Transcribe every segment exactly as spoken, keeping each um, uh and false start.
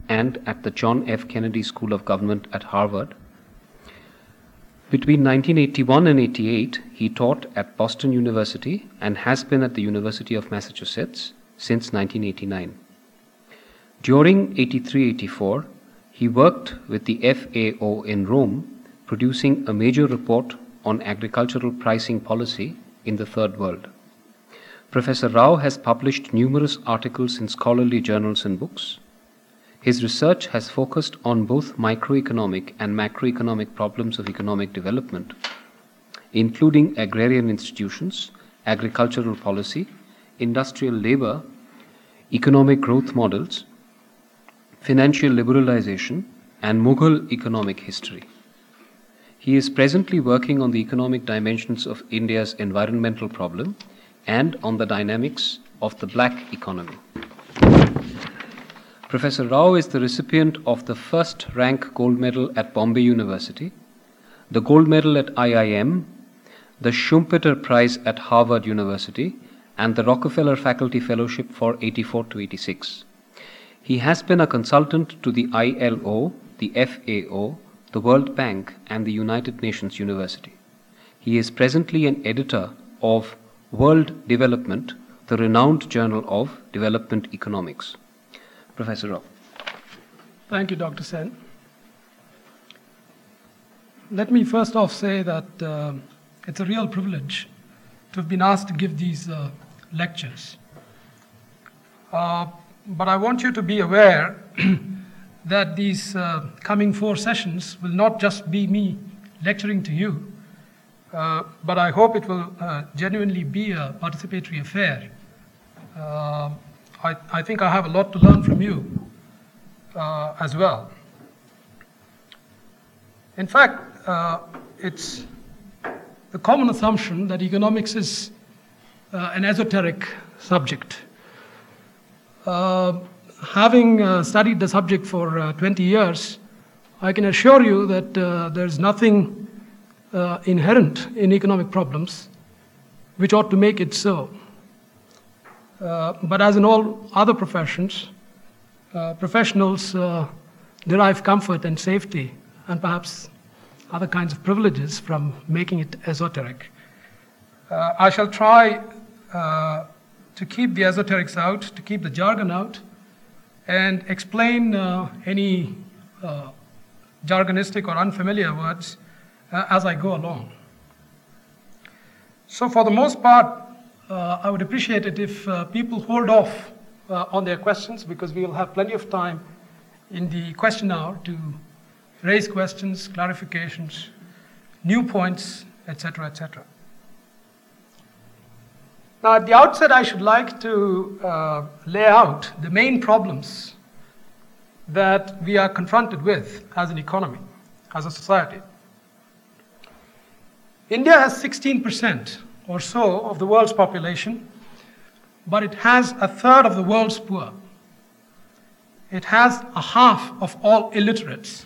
and at the John F. Kennedy School of Government at Harvard. Between nineteen eighty-one and eighty-eight, he taught at Boston University and has been at the University of Massachusetts since nineteen eighty-nine. During eighty-three eighty-four, he worked with the F A O in Rome, producing a major report on agricultural pricing policy in the Third World. Professor Rao has published numerous articles in scholarly journals and books. His research has focused on both microeconomic and macroeconomic problems of economic development, including agrarian institutions, agricultural policy, industrial labor, economic growth models, financial liberalization, and Mughal economic history. He is presently working on the economic dimensions of India's environmental problem and on the dynamics of the black economy. Professor Rao is the recipient of the first rank gold medal at Bombay University, the gold medal at I I M, the Schumpeter Prize at Harvard University, and the Rockefeller Faculty Fellowship for eighty-four to eighty-six. He has been a consultant to the I L O, the F A O, the World Bank, and the United Nations University. He is presently an editor of World Development, the renowned journal of development economics. Professor Rao. Thank you, Doctor Sen. Let me first off say that uh, it's a real privilege to have been asked to give these uh, lectures. Uh, but I want you to be aware that these uh, coming four sessions will not just be me lecturing to you, uh, but I hope it will uh, genuinely be a participatory affair. Uh, I, I think I have a lot to learn from you uh, as well. In fact, uh, it's the common assumption that economics is uh, an esoteric subject. Uh, having uh, studied the subject for uh, twenty years, I can assure you that uh, there's nothing uh, inherent in economic problems which ought to make it so. Uh, but as in all other professions, uh, professionals uh, derive comfort and safety and perhaps other kinds of privileges from making it esoteric. Uh, I shall try uh, to keep the esoterics out, to keep the jargon out, and explain uh, any uh, jargonistic or unfamiliar words uh, as I go along. So for the most part, Uh, I would appreciate it if uh, people hold off uh, on their questions, because we will have plenty of time in the question hour to raise questions, clarifications, new points, et cetera, et cetera. Now, at the outset, I should like to uh, lay out the main problems that we are confronted with as an economy, as a society. India has sixteen percent or so of the world's population, but it has a third of the world's poor. It has a half of all illiterates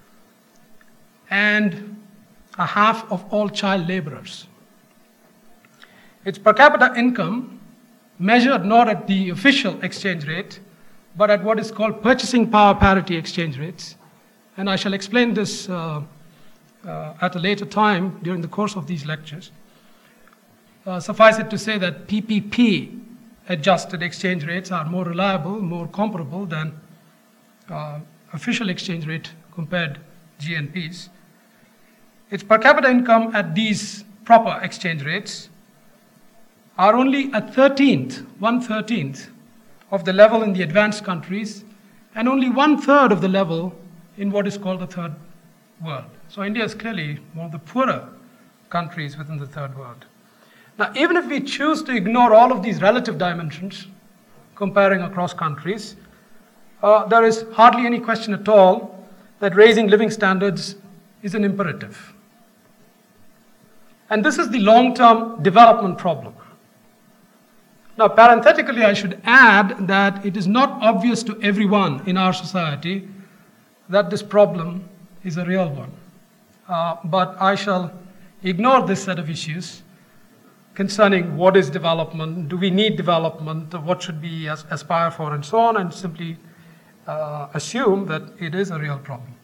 and a half of all child laborers. Its per capita income, measured not at the official exchange rate, but at what is called purchasing power parity exchange rates, and I shall explain this uh, uh, at a later time during the course of these lectures. Uh, suffice it to say that P P P adjusted exchange rates are more reliable, more comparable than uh, official exchange rate compared G N Ps. Its per capita income at these proper exchange rates are only a thirteenth, one thirteenth of the level in the advanced countries, and only one third of the level in what is called the third world. So India is clearly one of the poorer countries within the third world. Now, even if we choose to ignore all of these relative dimensions, comparing across countries, uh, there is hardly any question at all that raising living standards is an imperative. And this is the long-term development problem. Now, parenthetically, I should add that it is not obvious to everyone in our society that this problem is a real one. Uh, but I shall ignore this set of issues concerning what is development, do we need development, what should we as, aspire for, and so on, and simply uh, assume that it is a real problem.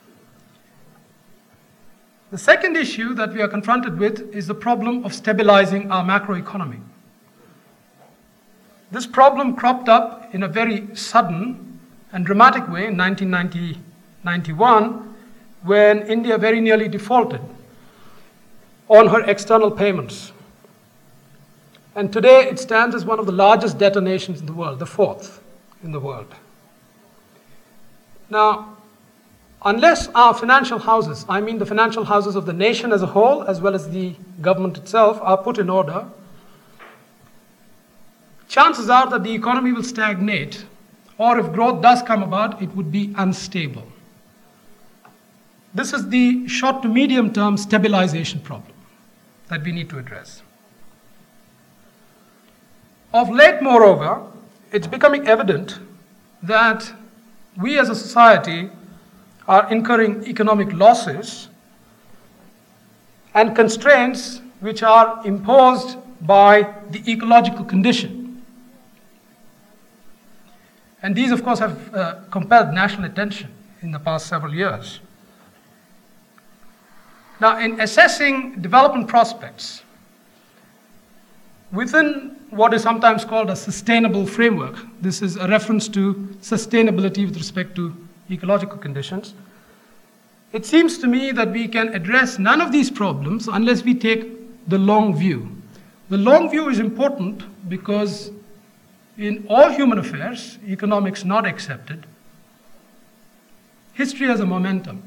The second issue that we are confronted with is the problem of stabilizing our macroeconomy. This problem cropped up in a very sudden and dramatic way in nineteen ninety, ninety-one, when India very nearly defaulted on her external payments. And today it stands as one of the largest debtor nations in the world, the fourth in the world. Now, unless our financial houses, I mean the financial houses of the nation as a whole, as well as the government itself, are put in order, chances are that the economy will stagnate, or if growth does come about, it would be unstable. This is the short to medium term stabilization problem that we need to address. Of late, moreover, it's becoming evident that we as a society are incurring economic losses and constraints which are imposed by the ecological condition. And these, of course, have uh, compelled national attention in the past several years. Now, in assessing development prospects within what is sometimes called a sustainable framework, this is a reference to sustainability with respect to ecological conditions, it seems to me that we can address none of these problems unless we take the long view. The long view is important because in all human affairs, economics not accepted, history has a momentum.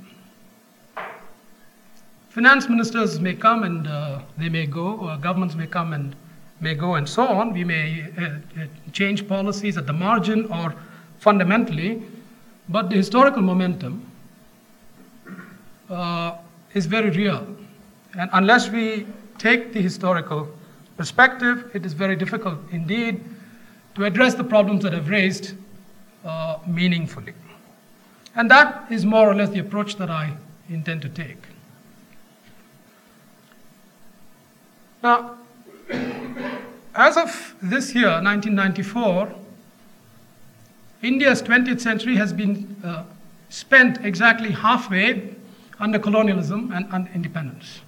Finance ministers may come and uh, they may go, or governments may come and may go and so on. We may uh, change policies at the margin or fundamentally, but the historical momentum uh, is very real. And unless we take the historical perspective, it is very difficult indeed to address the problems that have raised uh, meaningfully. And that is more or less the approach that I intend to take. Now, as of this year, nineteen ninety-four, India's twentieth century has been uh, spent exactly halfway under colonialism and under independence.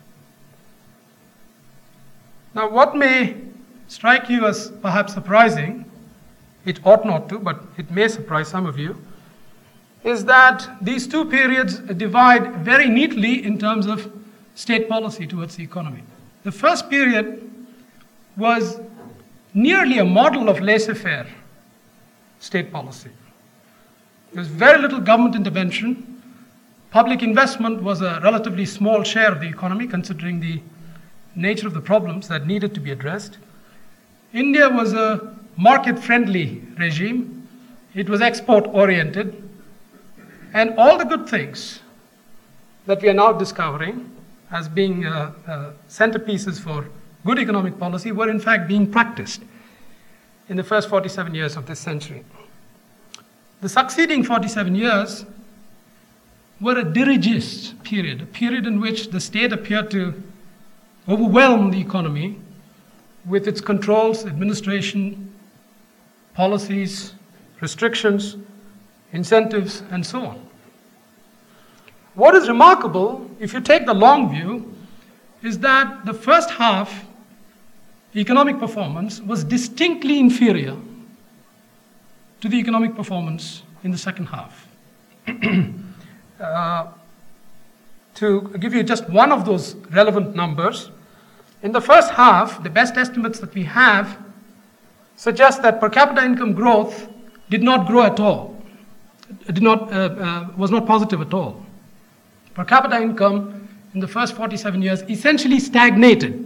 Now, what may strike you as perhaps surprising, it ought not to, but it may surprise some of you, is that these two periods divide very neatly in terms of state policy towards the economy. The first period was nearly a model of laissez-faire state policy. There was very little government intervention. Public investment was a relatively small share of the economy, considering the nature of the problems that needed to be addressed. India was a market-friendly regime. It was export-oriented. And all the good things that we are now discovering as being uh, uh, centerpieces for good economic policy were in fact being practiced in the first forty-seven years of this century. The succeeding forty-seven years were a dirigist period, a period in which the state appeared to overwhelm the economy with its controls, administration, policies, restrictions, incentives, and so on. What is remarkable, if you take the long view, is that the first half economic performance was distinctly inferior to the economic performance in the second half. uh, to give you just one of those relevant numbers, in the first half, the best estimates that we have suggest that per capita income growth did not grow at all. It did not, uh, uh, was not positive at all. Per capita income in the first forty-seven years essentially stagnated.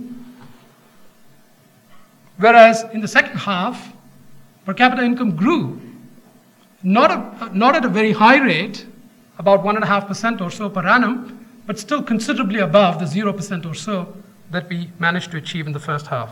Whereas in the second half, per capita income grew, not, a, not at a very high rate, about one point five percent or so per annum, but still considerably above the zero percent or so that we managed to achieve in the first half.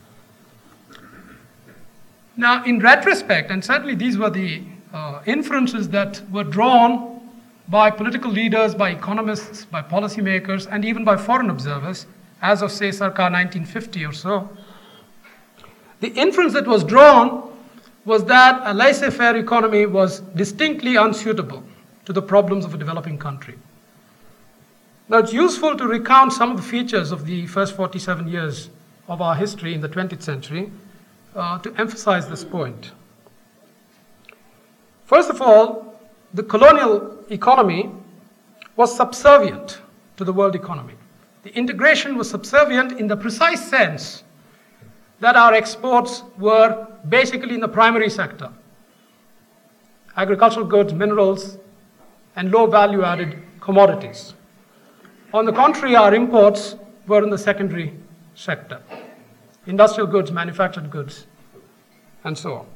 Now, in retrospect, and certainly these were the uh, inferences that were drawn by political leaders, by economists, by policymakers, and even by foreign observers, as of, say, circa nineteen fifty or so, the inference that was drawn was that a laissez-faire economy was distinctly unsuitable to the problems of a developing country. Now, it's useful to recount some of the features of the first forty-seven years of our history in the twentieth century uh, to emphasize this point. First of all, the colonial economy was subservient to the world economy. The integration was subservient in the precise sense that our exports were basically in the primary sector: agricultural goods, minerals, and low value-added commodities. On the contrary, our imports were in the secondary sector: industrial goods, manufactured goods, and so on.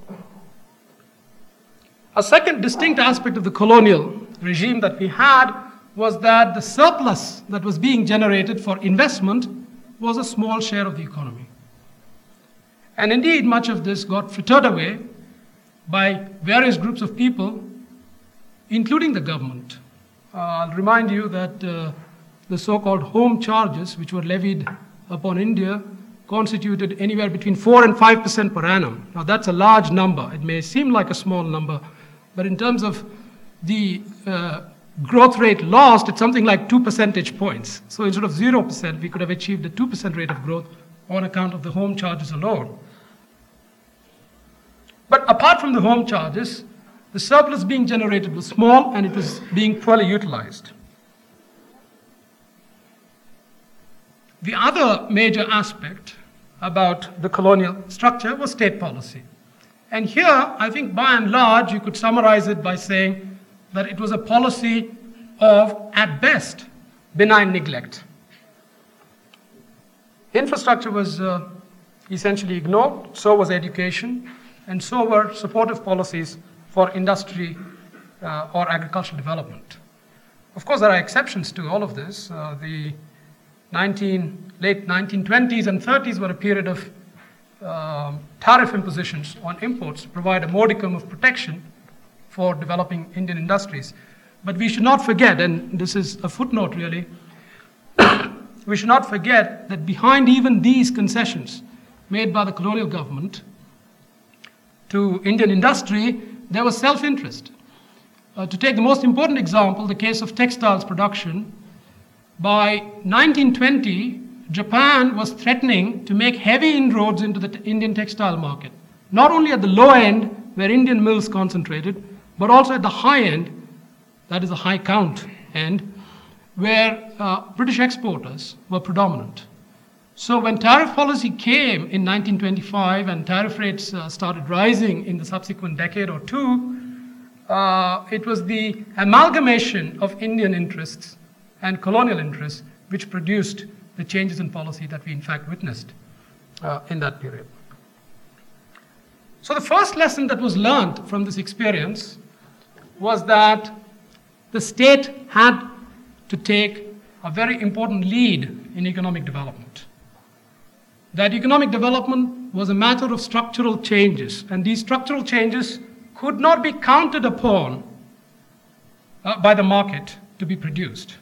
A second distinct aspect of the colonial regime that we had was that the surplus that was being generated for investment was a small share of the economy. And indeed, much of this got frittered away by various groups of people, including the government. Uh, I'll remind you that uh, the so-called home charges, which were levied upon India, constituted anywhere between four and five percent per annum. Now, that's a large number. It may seem like a small number, but in terms of the uh, growth rate lost, it's something like two percentage points. So instead of zero percent, we could have achieved a two percent rate of growth on account of the home charges alone. But apart from the home charges, the surplus being generated was small and it was being poorly utilized. The other major aspect about the colonial structure was state policy. And here, I think by and large, you could summarize it by saying that it was a policy of, at best, benign neglect. Infrastructure was uh, essentially ignored, so was education, and so were supportive policies for industry uh, or agricultural development. Of course, there are exceptions to all of this. Uh, the nineteen, late nineteen twenties and thirties were a period of uh, tariff impositions on imports to provide a modicum of protection for developing Indian industries. But we should not forget, and this is a footnote really, we should not forget that behind even these concessions made by the colonial government to Indian industry, there was self-interest. Uh, to take the most important example, the case of textiles production, by nineteen twenty, Japan was threatening to make heavy inroads into the t- Indian textile market, not only at the low end, where Indian mills concentrated, but also at the high end, that is the high count end, where uh, British exporters were predominant. So when tariff policy came in nineteen twenty-five and tariff rates uh, started rising in the subsequent decade or two, uh, it was the amalgamation of Indian interests and colonial interests which produced the changes in policy that we in fact witnessed uh, in that period. So the first lesson that was learned from this experience was that the state had to take a very important lead in economic development. That economic development was a matter of structural changes, and these structural changes could not be counted upon uh, by the market to be produced.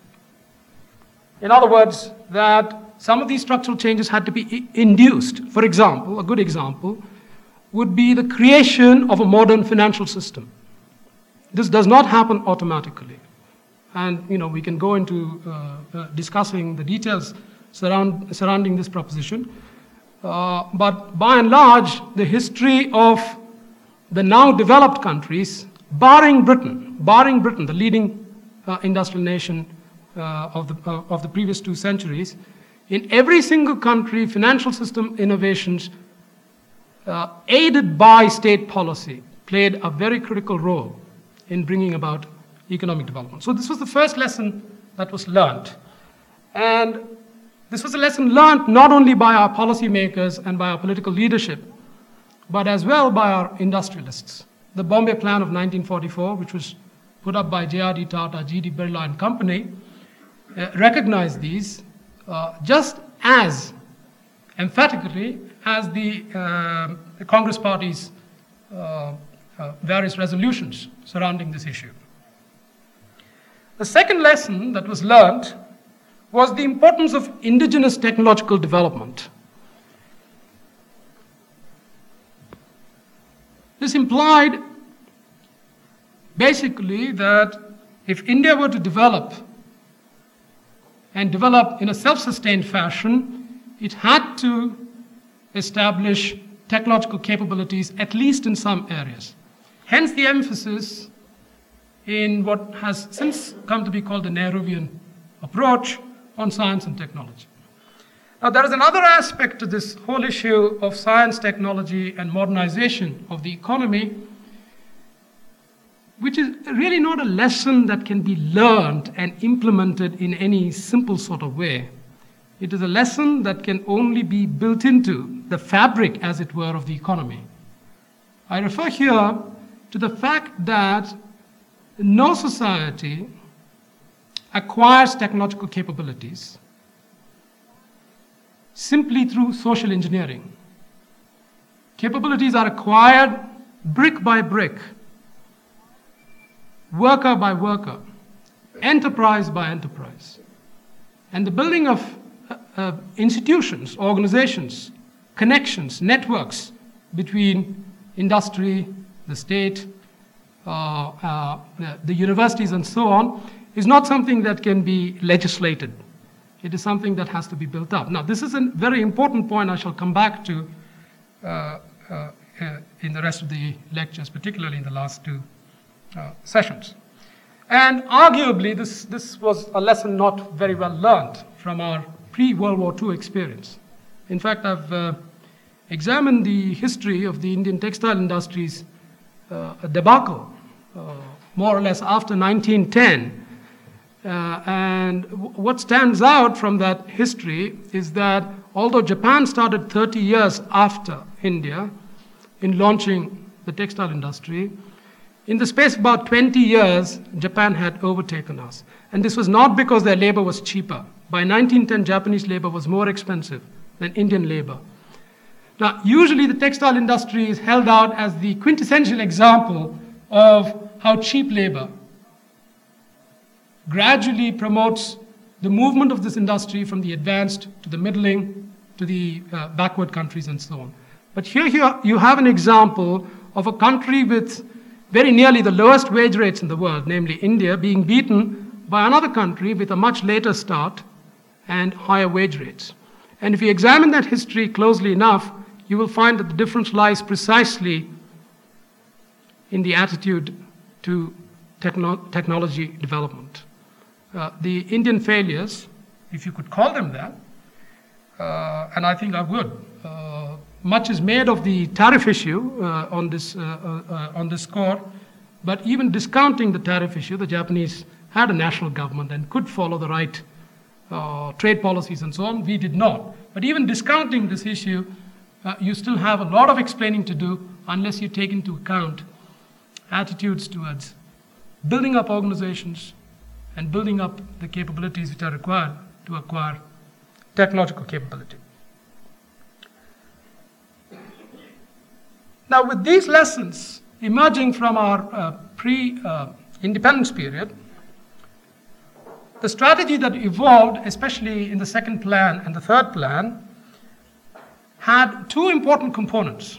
In other words, that some of these structural changes had to be I- induced. For example, a good example would be the creation of a modern financial system. This does not happen automatically. And you know, we can go into uh, uh, discussing the details surround, surrounding this proposition. Uh, but by and large, the history of the now developed countries, barring Britain, barring Britain, the leading uh, industrial nation uh, of, the, uh, of the previous two centuries, in every single country, financial system innovations uh, aided by state policy played a very critical role in bringing about economic development. So this was the first lesson that was learned. And this was a lesson learned not only by our policymakers and by our political leadership, but as well by our industrialists. The Bombay Plan of nineteen forty-four, which was put up by J R D Tata, G D Birla and Company, uh, recognized these uh, just as emphatically as the, uh, the Congress Party's uh, uh, various resolutions surrounding this issue. The second lesson that was learned was the importance of indigenous technological development. This implied basically that if India were to develop and develop in a self-sustained fashion, it had to establish technological capabilities, at least in some areas. Hence the emphasis in what has since come to be called the Nehruvian approach on science and technology. Now, there is another aspect to this whole issue of science, technology, and modernization of the economy, which is really not a lesson that can be learned and implemented in any simple sort of way. It is a lesson that can only be built into the fabric, as it were, of the economy. I refer here to the fact that no society acquires technological capabilities simply through social engineering. Capabilities are acquired brick by brick, worker by worker, enterprise by enterprise. And the building of uh, uh, institutions, organizations, connections, networks between industry, the state, uh, uh, the universities, and so on, is not something that can be legislated. It is something that has to be built up. Now, this is a very important point I shall come back to uh, uh, uh, in the rest of the lectures, particularly in the last two uh, sessions. And arguably, this, this was a lesson not very well learned from our pre-World War Two experience. In fact, I've uh, examined the history of the Indian textile industry's uh, debacle, uh, more or less after nineteen ten. Uh, and w- what stands out from that history is that although Japan started thirty years after India in launching the textile industry, in the space of about twenty years, Japan had overtaken us. And this was not because their labor was cheaper. By nineteen ten, Japanese labor was more expensive than Indian labor. Now, usually the textile industry is held out as the quintessential example of how cheap labor gradually promotes the movement of this industry from the advanced to the middling to the uh, backward countries and so on. But here, here you have an example of a country with very nearly the lowest wage rates in the world, namely India, being beaten by another country with a much later start and higher wage rates. And if you examine that history closely enough, you will find that the difference lies precisely in the attitude to techno- technology development. Uh, the Indian failures, if you could call them that, uh, and I think I would, uh, much is made of the tariff issue uh, on this uh, uh, on this score, but even discounting the tariff issue, the Japanese had a national government and could follow the right uh, trade policies and so on. We did not. But even discounting this issue, uh, you still have a lot of explaining to do unless you take into account attitudes towards building up organizations and building up the capabilities which are required to acquire technological capability. Now, with these lessons emerging from our uh, pre-independence uh, period, the strategy that evolved, especially in the second plan and the third plan, had two important components.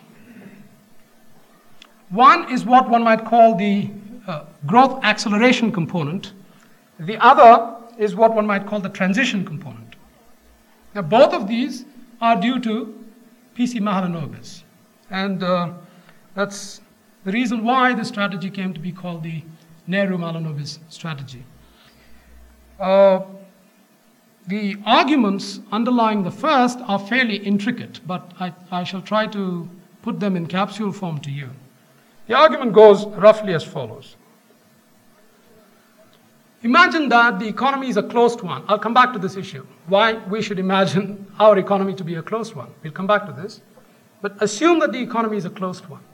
One is what one might call the uh, growth acceleration component. The other is what one might call the transition component. Now, both of these are due to P C Mahalanobis. And uh, that's the reason why the strategy came to be called the Nehru-Mahalanobis strategy. Uh, the arguments underlying the first are fairly intricate, but I, I shall try to put them in capsule form to you. The argument goes roughly as follows. Imagine that the economy is a closed one. I'll come back to this issue, why we should imagine our economy to be a closed one. We'll come back to this. But assume that the economy is a closed one.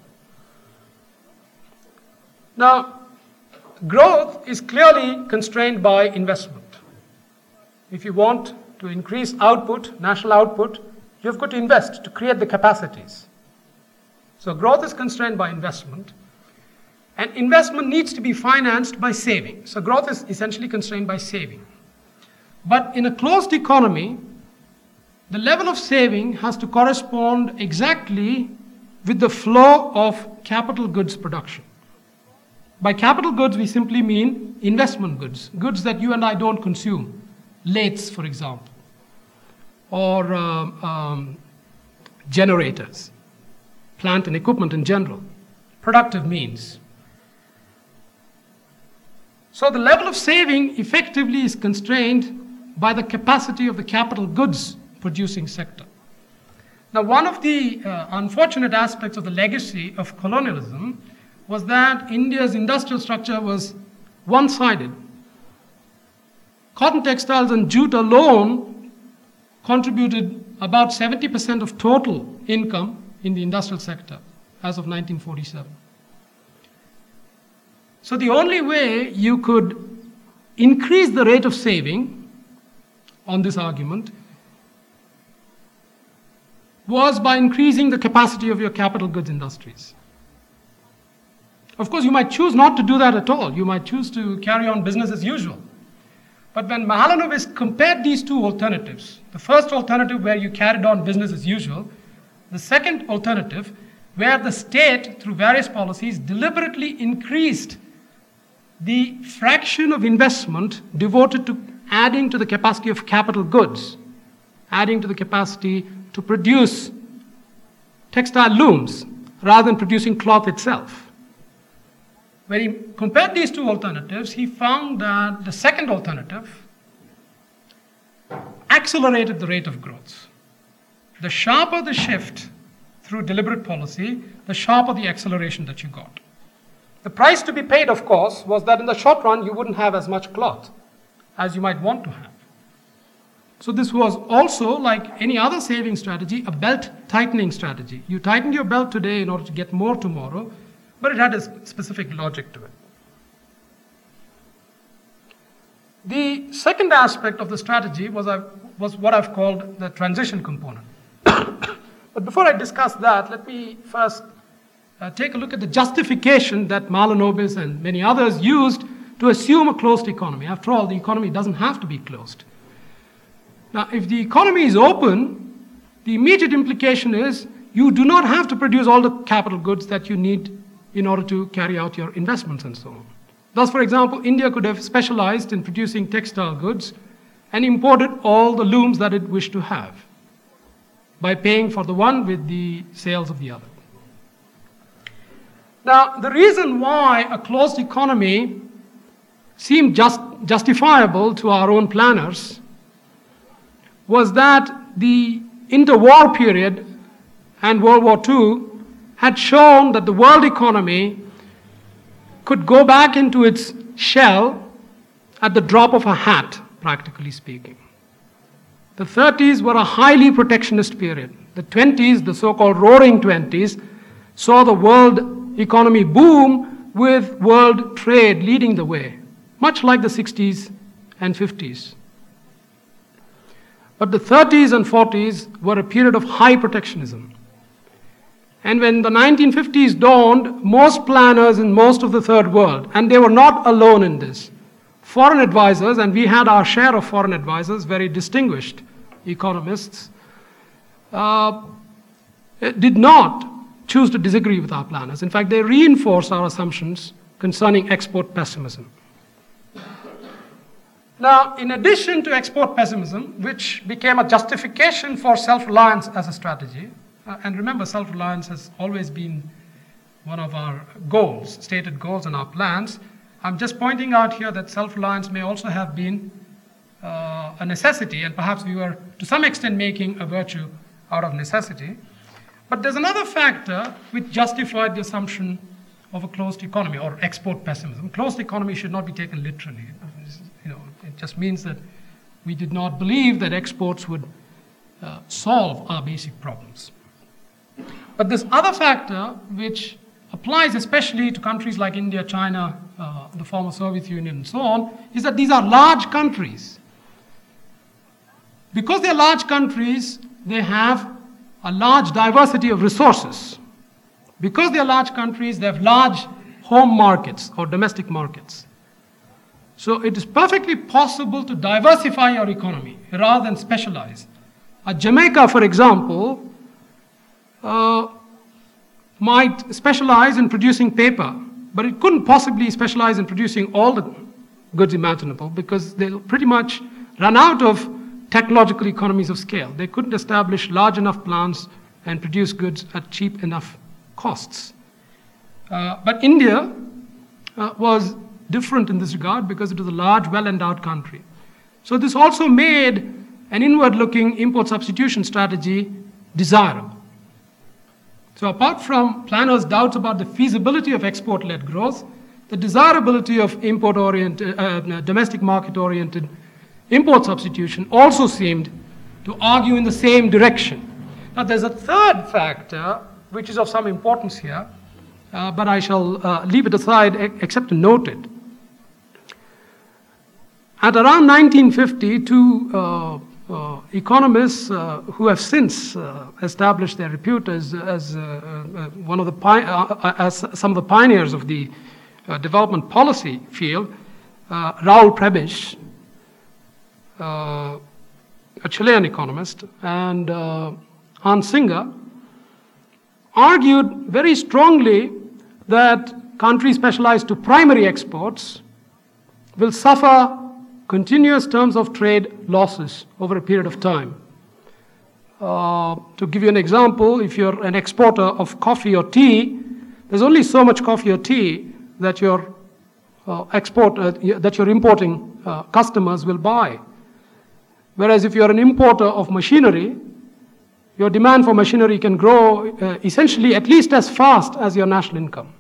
Now, growth is clearly constrained by investment. If you want to increase output, national output, you've got to invest to create the capacities. So growth is constrained by investment. And investment needs to be financed by saving. So growth is essentially constrained by saving. But in a closed economy, the level of saving has to correspond exactly with the flow of capital goods production. By capital goods, we simply mean investment goods, goods that you and I don't consume, lathes, for example, or um, um, generators, plant and equipment in general, productive means. So the level of saving effectively is constrained by the capacity of the capital goods producing sector. Now, one of the uh, unfortunate aspects of the legacy of colonialism was that India's industrial structure was one-sided. Cotton, textiles, and jute alone contributed about seventy percent of total income in the industrial sector as of nineteen forty-seven. So the only way you could increase the rate of saving on this argument was by increasing the capacity of your capital goods industries. Of course, you might choose not to do that at all. You might choose to carry on business as usual. But when Mahalanobis compared these two alternatives, the first alternative where you carried on business as usual, the second alternative where the state, through various policies, deliberately increased the fraction of investment devoted to adding to the capacity of capital goods, adding to the capacity to produce textile looms rather than producing cloth itself. When he compared these two alternatives, he found that the second alternative accelerated the rate of growth. The sharper the shift through deliberate policy, the sharper the acceleration that you got. The price to be paid, of course, was that in the short run you wouldn't have as much cloth as you might want to have. So this was also, like any other saving strategy, a belt tightening strategy. You tightened your belt today in order to get more tomorrow, but it had a specific logic to it. The second aspect of the strategy was, I, was what I've called the transition component. But before I discuss that, let me first uh, take a look at the justification that Mahalanobis and many others used to assume a closed economy. After all, the economy doesn't have to be closed. Now, if the economy is open, the immediate implication is you do not have to produce all the capital goods that you need in order to carry out your investments and so on. Thus, for example, India could have specialized in producing textile goods and imported all the looms that it wished to have by paying for the one with the sales of the other. Now, the reason why a closed economy seemed just justifiable to our own planners was that the interwar period and World War Two had shown that the world economy could go back into its shell at the drop of a hat, practically speaking. The thirties were a highly protectionist period. The twenties, the so-called roaring twenties, saw the world economy boom with world trade leading the way, much like the sixties and fifties. But the thirties and forties were a period of high protectionism. And when the nineteen fifties dawned, most planners in most of the third world, and they were not alone in this, foreign advisors, and we had our share of foreign advisors, very distinguished economists, uh, did not choose to disagree with our planners. In fact, they reinforced our assumptions concerning export pessimism. Now, in addition to export pessimism, which became a justification for self-reliance as a strategy, uh, and remember, self-reliance has always been one of our goals, stated goals in our plans. I'm just pointing out here that self-reliance may also have been uh, a necessity, and perhaps we were to some extent making a virtue out of necessity. But there's another factor which justified the assumption of a closed economy or export pessimism. Closed economy should not be taken literally. You know, it just means that we did not believe that exports would uh, solve our basic problems. But this other factor, which applies especially to countries like India, China, uh, the former Soviet Union, and so on, is that these are large countries. Because they're large countries, they have a large diversity of resources. Because they're large countries, they have large home markets or domestic markets. So it is perfectly possible to diversify your economy rather than specialize. A Jamaica, for example, uh, might specialize in producing paper, but it couldn't possibly specialize in producing all the goods imaginable because they'll pretty much run out of technological economies of scale. They couldn't establish large enough plants and produce goods at cheap enough costs. Uh, but India uh, was different in this regard because it was a large, well-endowed country. So this also made an inward-looking import substitution strategy desirable. So apart from planners' doubts about the feasibility of export-led growth, the desirability of import-oriented, uh, domestic market-oriented import substitution also seemed to argue in the same direction. Now there's a third factor which is of some importance here, uh, but I shall uh, leave it aside except to note it. At around nineteen fifty, two uh, uh, economists uh, who have since uh, established their repute as, as uh, uh, one of the pi- uh, as some of the pioneers of the uh, development policy field, uh, Raul Prebisch, uh, a Chilean economist, and uh, Hans Singer, argued very strongly that countries specialized to primary exports will suffer continuous terms of trade losses over a period of time. Uh, to give you an example, if you're an exporter of coffee or tea, there's only so much coffee or tea that your uh, export uh, that your importing uh, customers will buy. Whereas if you're an importer of machinery, your demand for machinery can grow uh, essentially at least as fast as your national income.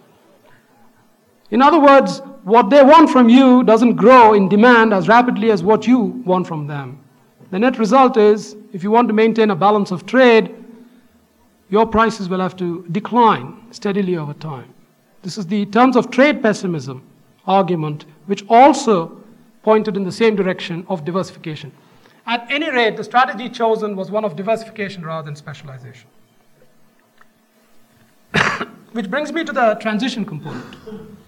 In other words, what they want from you doesn't grow in demand as rapidly as what you want from them. The net result is, if you want to maintain a balance of trade, your prices will have to decline steadily over time. This is the terms of trade pessimism argument, which also pointed in the same direction of diversification. At any rate, the strategy chosen was one of diversification rather than specialization. Which brings me to the transition component.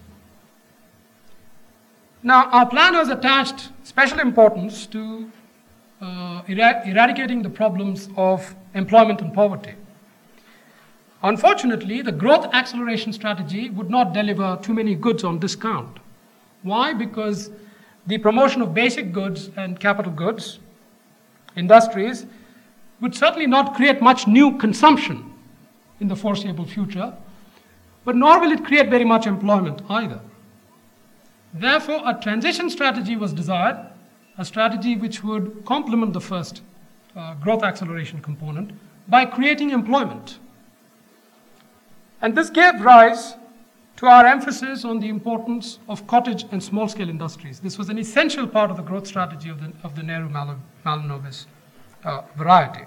Now, our planners attached special importance to uh, era- eradicating the problems of employment and poverty. Unfortunately, the growth acceleration strategy would not deliver too many goods on discount. Why? Because the promotion of basic goods and capital goods, industries, would certainly not create much new consumption in the foreseeable future, but nor will it create very much employment either. Therefore, a transition strategy was desired, a strategy which would complement the first uh, growth acceleration component by creating employment. And this gave rise to our emphasis on the importance of cottage and small-scale industries. This was an essential part of the growth strategy of the, of the Nehru-Mahalanobis uh, variety.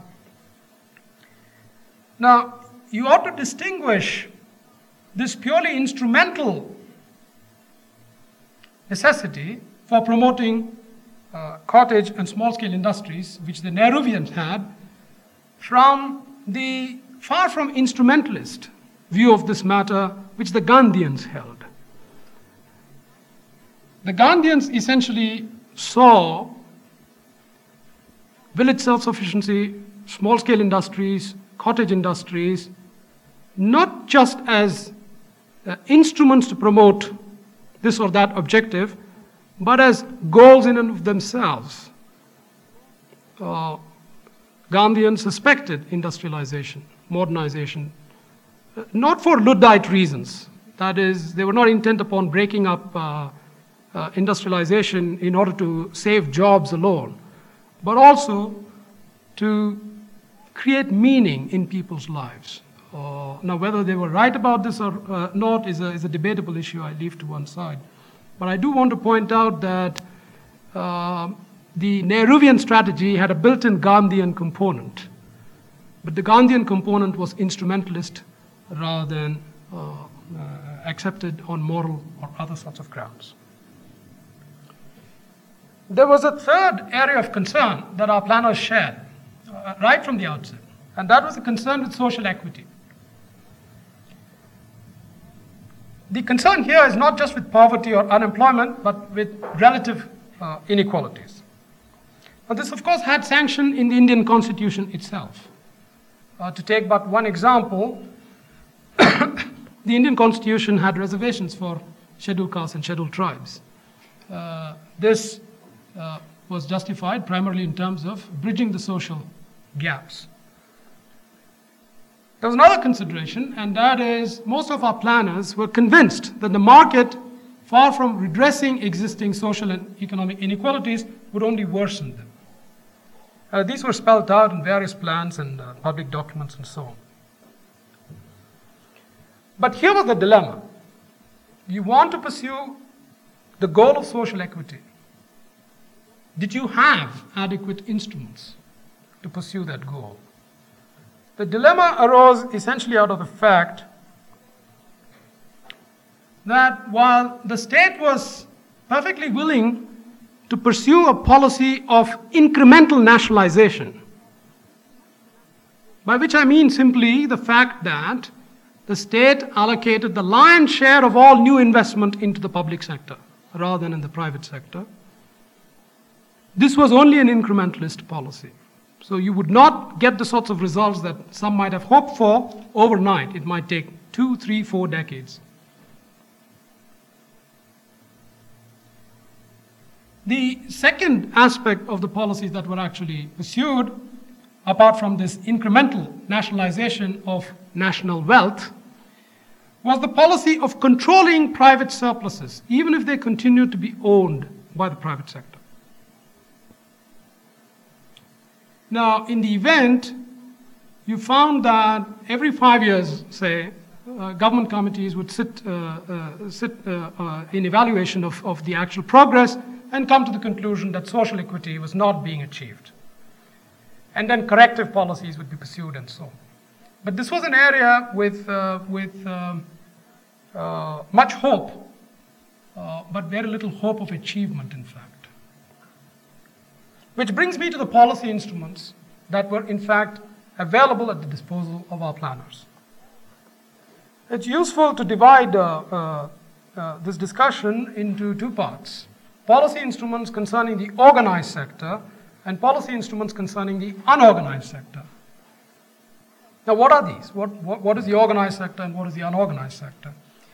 Now, you ought to distinguish this purely instrumental necessity for promoting uh, cottage and small-scale industries, which the Nehruvians had, from the far from instrumentalist view of this matter, which the Gandhians held. The Gandhians essentially saw village self-sufficiency, small-scale industries, cottage industries, not just as uh, instruments to promote this or that objective, but as goals in and of themselves. Uh, Gandhians suspected industrialization, modernization, uh, not for Luddite reasons. That is, they were not intent upon breaking up uh, uh, industrialization in order to save jobs alone, but also to create meaning in people's lives. Uh, now, whether they were right about this or uh, not is a, is a debatable issue I leave to one side. But I do want to point out that uh, the Nehruvian strategy had a built-in Gandhian component. But the Gandhian component was instrumentalist rather than uh, uh, accepted on moral or other sorts of grounds. There was a third area of concern that our planners shared uh, right from the outset, and that was a concern with social equity. The concern here is not just with poverty or unemployment, but with relative uh, inequalities. Now, this, of course, had sanction in the Indian Constitution itself. Uh, to take but one example, the Indian Constitution had reservations for scheduled castes and scheduled tribes. Uh, this uh, was justified primarily in terms of bridging the social gaps. There was another consideration, and that is most of our planners were convinced that the market, far from redressing existing social and economic inequalities, would only worsen them. Uh, these were spelled out in various plans and uh, public documents and so on. But here was the dilemma. You want to pursue the goal of social equity. Did you have adequate instruments to pursue that goal? The dilemma arose essentially out of the fact that while the state was perfectly willing to pursue a policy of incremental nationalization, by which I mean simply the fact that the state allocated the lion's share of all new investment into the public sector rather than in the private sector, this was only an incrementalist policy. So you would not get the sorts of results that some might have hoped for overnight. It might take two, three, four decades. The second aspect of the policies that were actually pursued, apart from this incremental nationalization of national wealth, was the policy of controlling private surpluses, even if they continued to be owned by the private sector. Now, in the event, you found that every five years, say, uh, government committees would sit, uh, uh, sit uh, uh, in evaluation of, of the actual progress and come to the conclusion that social equity was not being achieved. And then corrective policies would be pursued and so on. But this was an area with, uh, with um, uh, much hope, uh, but very little hope of achievement, in fact. Which brings me to the policy instruments that were, in fact, available at the disposal of our planners. It's useful to divide uh, uh, uh, this discussion into two parts. Policy instruments concerning the organized sector and policy instruments concerning the unorganized sector. Now, what are these? What, what, what is the organized sector and what is the unorganized sector?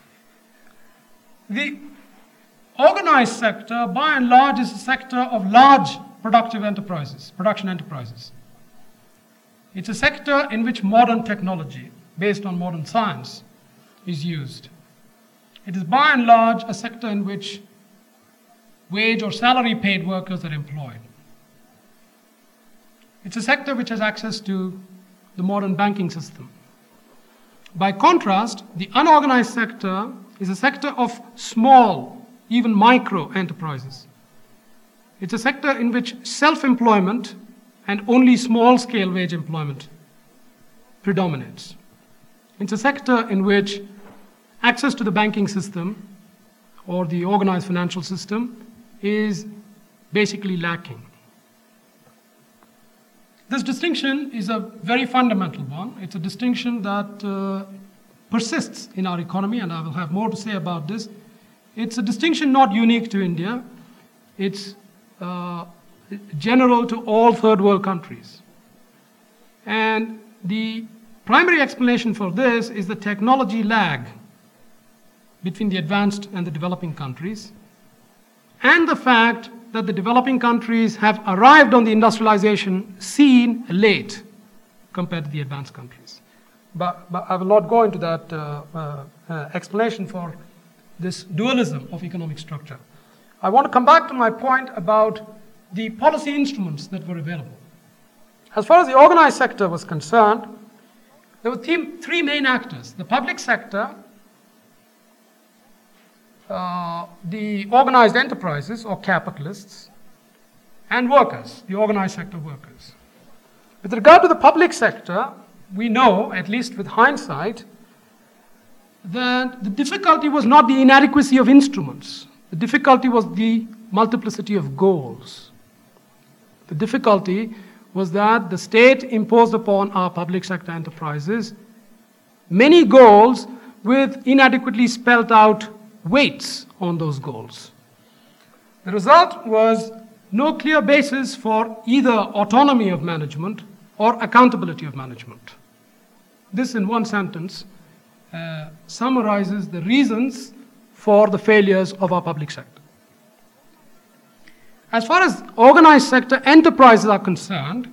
The organized sector, by and large, is a sector of large productive enterprises, production enterprises. It's a sector in which modern technology, based on modern science, is used. It is by and large a sector in which wage or salary paid workers are employed. It's a sector which has access to the modern banking system. By contrast, the unorganized sector is a sector of small, even micro enterprises. It's a sector in which self-employment and only small-scale wage employment predominates. It's a sector in which access to the banking system or the organized financial system is basically lacking. This distinction is a very fundamental one. It's a distinction that uh, persists in our economy, and I will have more to say about this. It's a distinction not unique to India. It's uh, general to all third world countries. And the primary explanation for this is the technology lag between the advanced and the developing countries, and the fact that the developing countries have arrived on the industrialization scene late compared to the advanced countries. But, but I will not go into that uh, uh, uh, explanation for this dualism of economic structure. I want to come back to my point about the policy instruments that were available. As far as the organized sector was concerned, there were th- three main actors: the public sector, uh, the organized enterprises or capitalists, and workers, the organized sector workers. With regard to the public sector, we know, at least with hindsight, that the difficulty was not the inadequacy of instruments. The difficulty was the multiplicity of goals. The difficulty was that the state imposed upon our public sector enterprises many goals with inadequately spelled out weights on those goals. The result was no clear basis for either autonomy of management or accountability of management. This, in one sentence, uh, summarizes the reasons for the failures of our public sector. As far as organized sector enterprises are concerned,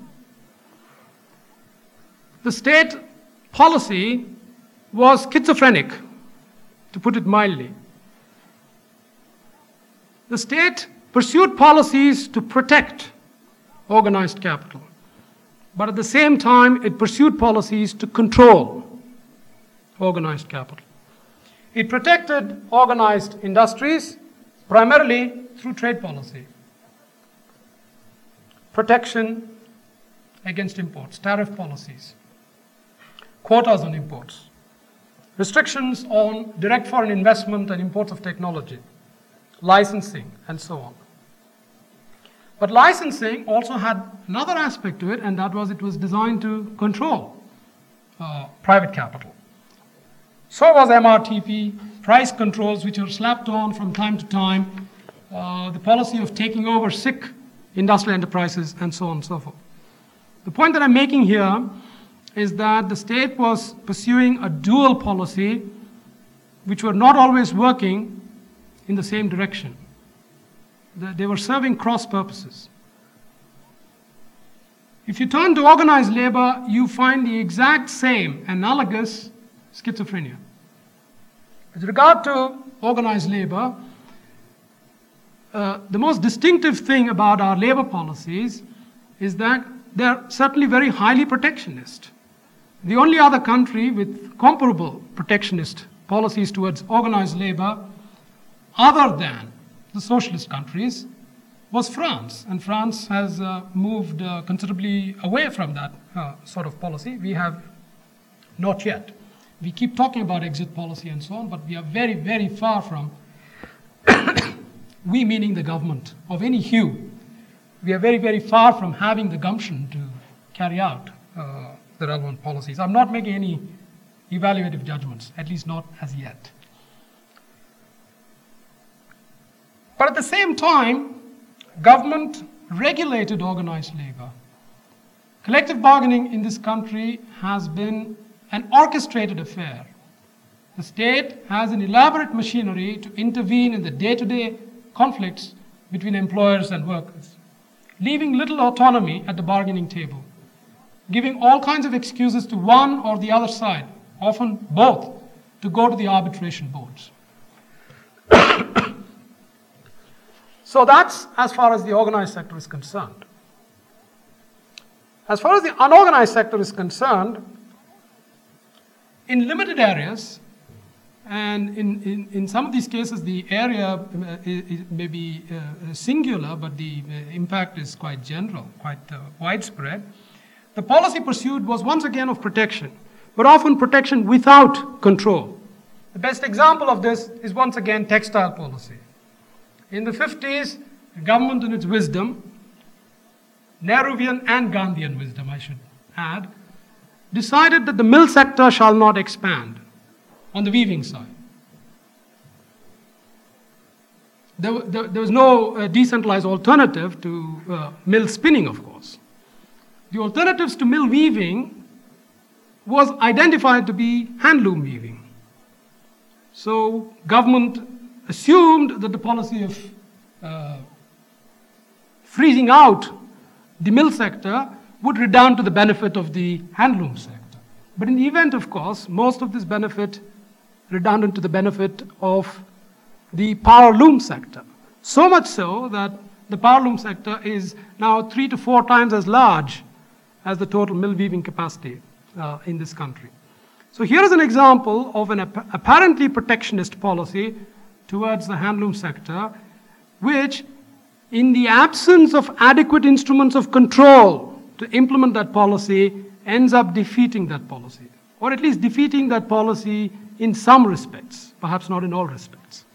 the state policy was schizophrenic, to put it mildly. The state pursued policies to protect organized capital, but at the same time, it pursued policies to control organized capital. It protected organized industries primarily through trade policy, protection against imports, tariff policies, quotas on imports, restrictions on direct foreign investment and imports of technology, licensing, and so on. But licensing also had another aspect to it, and that was it was designed to control uh, private capital. So was M R T P, price controls which were slapped on from time to time, uh, the policy of taking over sick industrial enterprises, and so on and so forth. The point that I'm making here is that the state was pursuing a dual policy which were not always working in the same direction. They were serving cross purposes. If you turn to organized labor, you find the exact same analogous schizophrenia. With regard to organized labor, uh, the most distinctive thing about our labor policies is that they're certainly very highly protectionist. The only other country with comparable protectionist policies towards organized labor, other than the socialist countries, was France. And France has uh, moved uh, considerably away from that uh, sort of policy. We have not yet. We keep talking about exit policy and so on, but we are very, very far from, we meaning the government of any hue, we are very, very far from having the gumption to carry out uh, the relevant policies. I'm not making any evaluative judgments, at least not as yet. But at the same time, government regulated organized labor. Collective bargaining in this country has been an orchestrated affair. The state has an elaborate machinery to intervene in the day-to-day conflicts between employers and workers, leaving little autonomy at the bargaining table, giving all kinds of excuses to one or the other side, often both, to go to the arbitration boards. So that's as far as the organized sector is concerned. As far as the unorganized sector is concerned, in limited areas, and in, in, in some of these cases the area uh, is, may be uh, singular, but the uh, impact is quite general, quite uh, widespread, the policy pursued was once again of protection, but often protection without control. The best example of this is once again textile policy. In the fifties, the government in its wisdom, Nehruvian and Gandhian wisdom I should add, decided that the mill sector shall not expand on the weaving side. There, there, there was no uh, decentralized alternative to uh, mill spinning, of course. The alternatives to mill weaving was identified to be handloom weaving. So government assumed that the policy of uh, freezing out the mill sector would redound to the benefit of the handloom sector. But in the event, of course, most of this benefit redounded to the benefit of the power loom sector. So much so that the power loom sector is now three to four times as large as the total mill weaving capacity uh, in this country. So here is an example of an ap- apparently protectionist policy towards the handloom sector, which, in the absence of adequate instruments of control to implement that policy, ends up defeating that policy, or at least defeating that policy in some respects, perhaps not in all respects.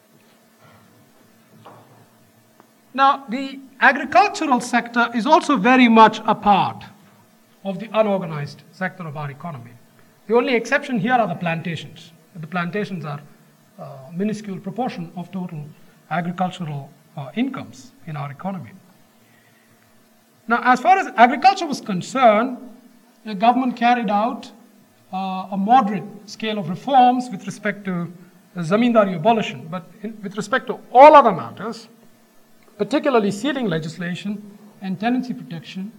Now, the agricultural sector is also very much a part of the unorganized sector of our economy. The only exception here are the plantations. The plantations are a minuscule proportion of total agricultural uh, incomes in our economy. Now, as far as agriculture was concerned, the government carried out uh, a moderate scale of reforms with respect to zamindari abolition. But in, with respect to all other matters, particularly ceiling legislation and tenancy protection,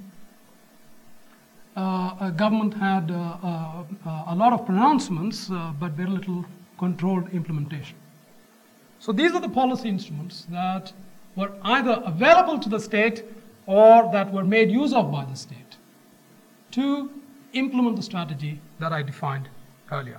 uh, a government had uh, uh, a lot of pronouncements, uh, but very little controlled implementation. So these are the policy instruments that were either available to the state or that were made use of by the state to implement the strategy that I defined earlier.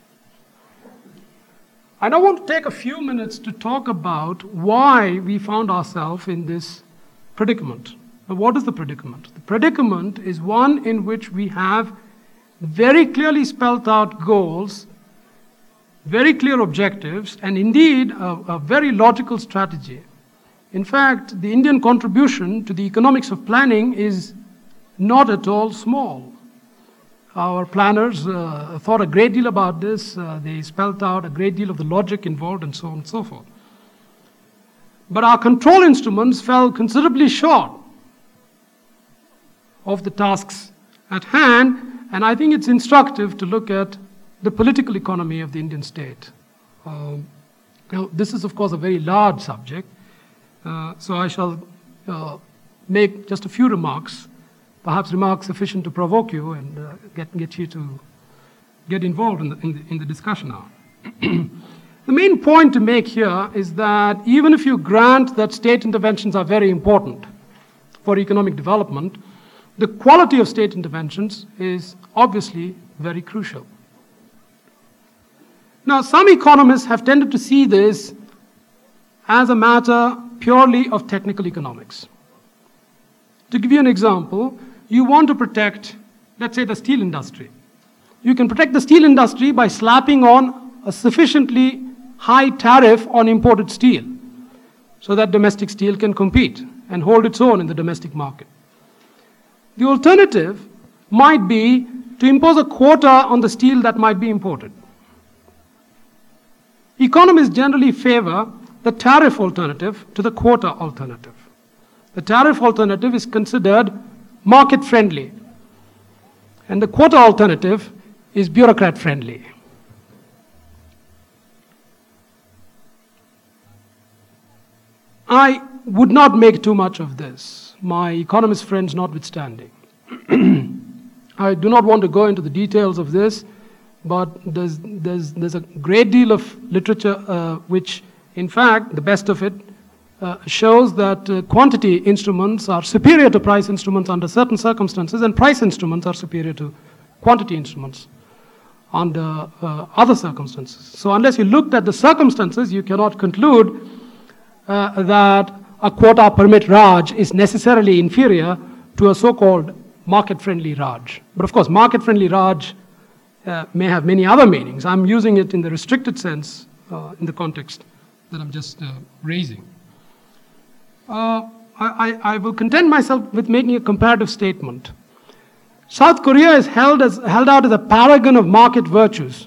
I now want to take a few minutes to talk about why we found ourselves in this predicament. Now, what is the predicament? The predicament is one in which we have very clearly spelled out goals, very clear objectives, and indeed a, a very logical strategy. In fact, the Indian contribution to the economics of planning is not at all small. Our planners uh, thought a great deal about this. Uh, they spelled out a great deal of the logic involved and so on and so forth. But our control instruments fell considerably short of the tasks at hand, and I think it's instructive to look at the political economy of the Indian state. Um, now, this is, of course, a very large subject, uh, so I shall uh, make just a few remarks, perhaps remarks sufficient to provoke you and uh, get, get you to get involved in the, in the, in the discussion now. The main point to make here is that even if you grant that state interventions are very important for economic development, the quality of state interventions is obviously very crucial. Now, some economists have tended to see this as a matter purely of technical economics. To give you an example, you want to protect, let's say, the steel industry. You can protect the steel industry by slapping on a sufficiently high tariff on imported steel so that domestic steel can compete and hold its own in the domestic market. The alternative might be to impose a quota on the steel that might be imported. Economists generally favor the tariff alternative to the quota alternative. The tariff alternative is considered market-friendly, and the quota alternative is bureaucrat-friendly. I would not make too much of this, my economist friends notwithstanding. I do not want to go into the details of this, but there's, there's, there's a great deal of literature uh, which, in fact, the best of it uh, shows that uh, quantity instruments are superior to price instruments under certain circumstances, and price instruments are superior to quantity instruments under uh, other circumstances. So unless you looked at the circumstances, you cannot conclude uh, that a quota permit Raj is necessarily inferior to a so-called market-friendly Raj. But of course, market-friendly Raj uh, may have many other meanings. I'm using it in the restricted sense uh, in the context that I'm just uh, raising. Uh, I, I will content myself with making a comparative statement. South Korea is held, as, held out as a paragon of market virtues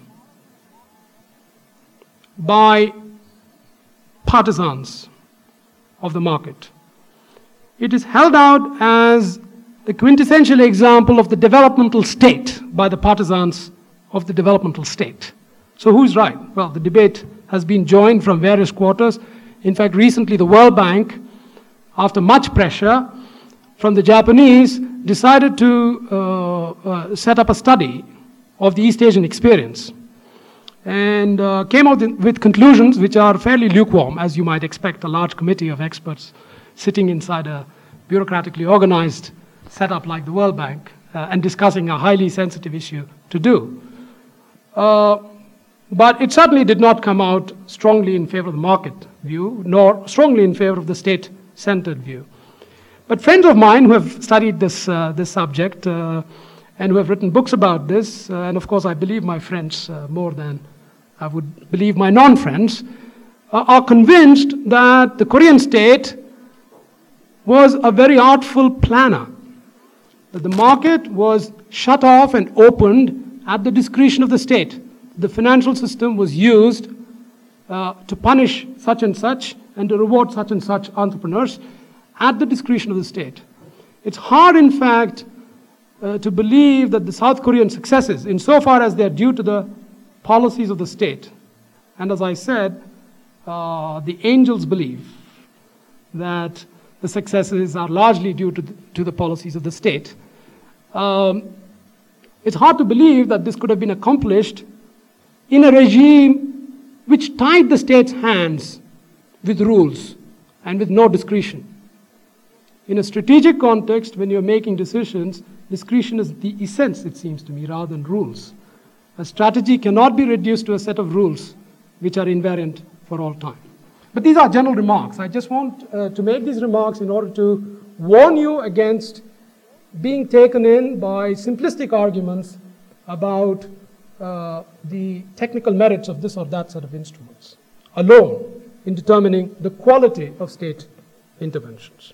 by partisans of the market. It is held out as the quintessential example of the developmental state by the partisans of the developmental state. So who's right? Well, the debate has been joined from various quarters. In fact, recently the World Bank, after much pressure from the Japanese, decided to uh, uh, set up a study of the East Asian experience and uh, came out with conclusions which are fairly lukewarm, as you might expect a large committee of experts sitting inside a bureaucratically organized setup like the World Bank uh, and discussing a highly sensitive issue to do. Uh, but it certainly did not come out strongly in favor of the market view, nor strongly in favor of the state-centered view. But friends of mine who have studied this, uh, this subject uh, and who have written books about this, uh, and of course I believe my friends uh, more than I would believe my non-friends, uh, are convinced that the Korean state was a very artful planner, that the market was shut off and opened at the discretion of the state. The financial system was used uh, to punish such and such and to reward such and such entrepreneurs at the discretion of the state. It's hard, in fact, uh, to believe that the South Korean successes, insofar as they are due to the policies of the state, and as I said, uh, the angels believe that the successes are largely due to the, to the policies of the state. Um, it's hard to believe that this could have been accomplished in a regime which tied the state's hands with rules and with no discretion. In a strategic context, when you're making decisions, discretion is the essence, it seems to me, rather than rules. A strategy cannot be reduced to a set of rules which are invariant for all time. But these are general remarks. I just want uh, to make these remarks in order to warn you against being taken in by simplistic arguments about uh, the technical merits of this or that set of instruments alone in determining the quality of state interventions.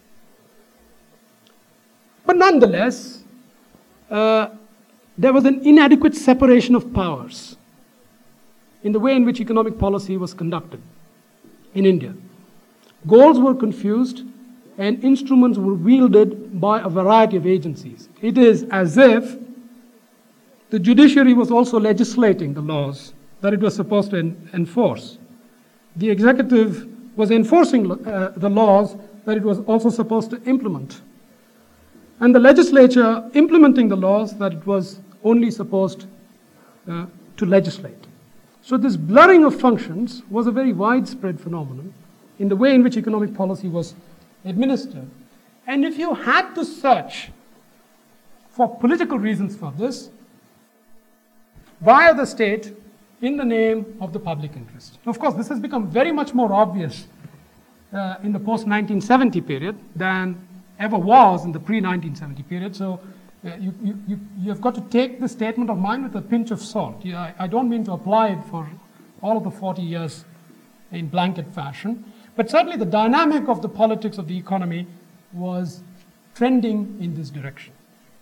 But nonetheless, uh, there was an inadequate separation of powers in the way in which economic policy was conducted in India. Goals were confused and instruments were wielded by a variety of agencies. It is as if the judiciary was also legislating the laws that it was supposed to en- enforce. The executive was enforcing uh, the laws that it was also supposed to implement. And the legislature implementing the laws that it was only supposed uh, to legislate. So this blurring of functions was a very widespread phenomenon in the way in which economic policy was administered. And if you had to search for political reasons for this, via the state in the name of the public interest. Of course, this has become very much more obvious uh, in the post nineteen seventy period than ever was in the pre nineteen seventy period. So uh, you, you, you, you've got to take this statement of mine with a pinch of salt. Yeah, I, I don't mean to apply it for all of the forty years in blanket fashion, but certainly the dynamic of the politics of the economy was trending in this direction.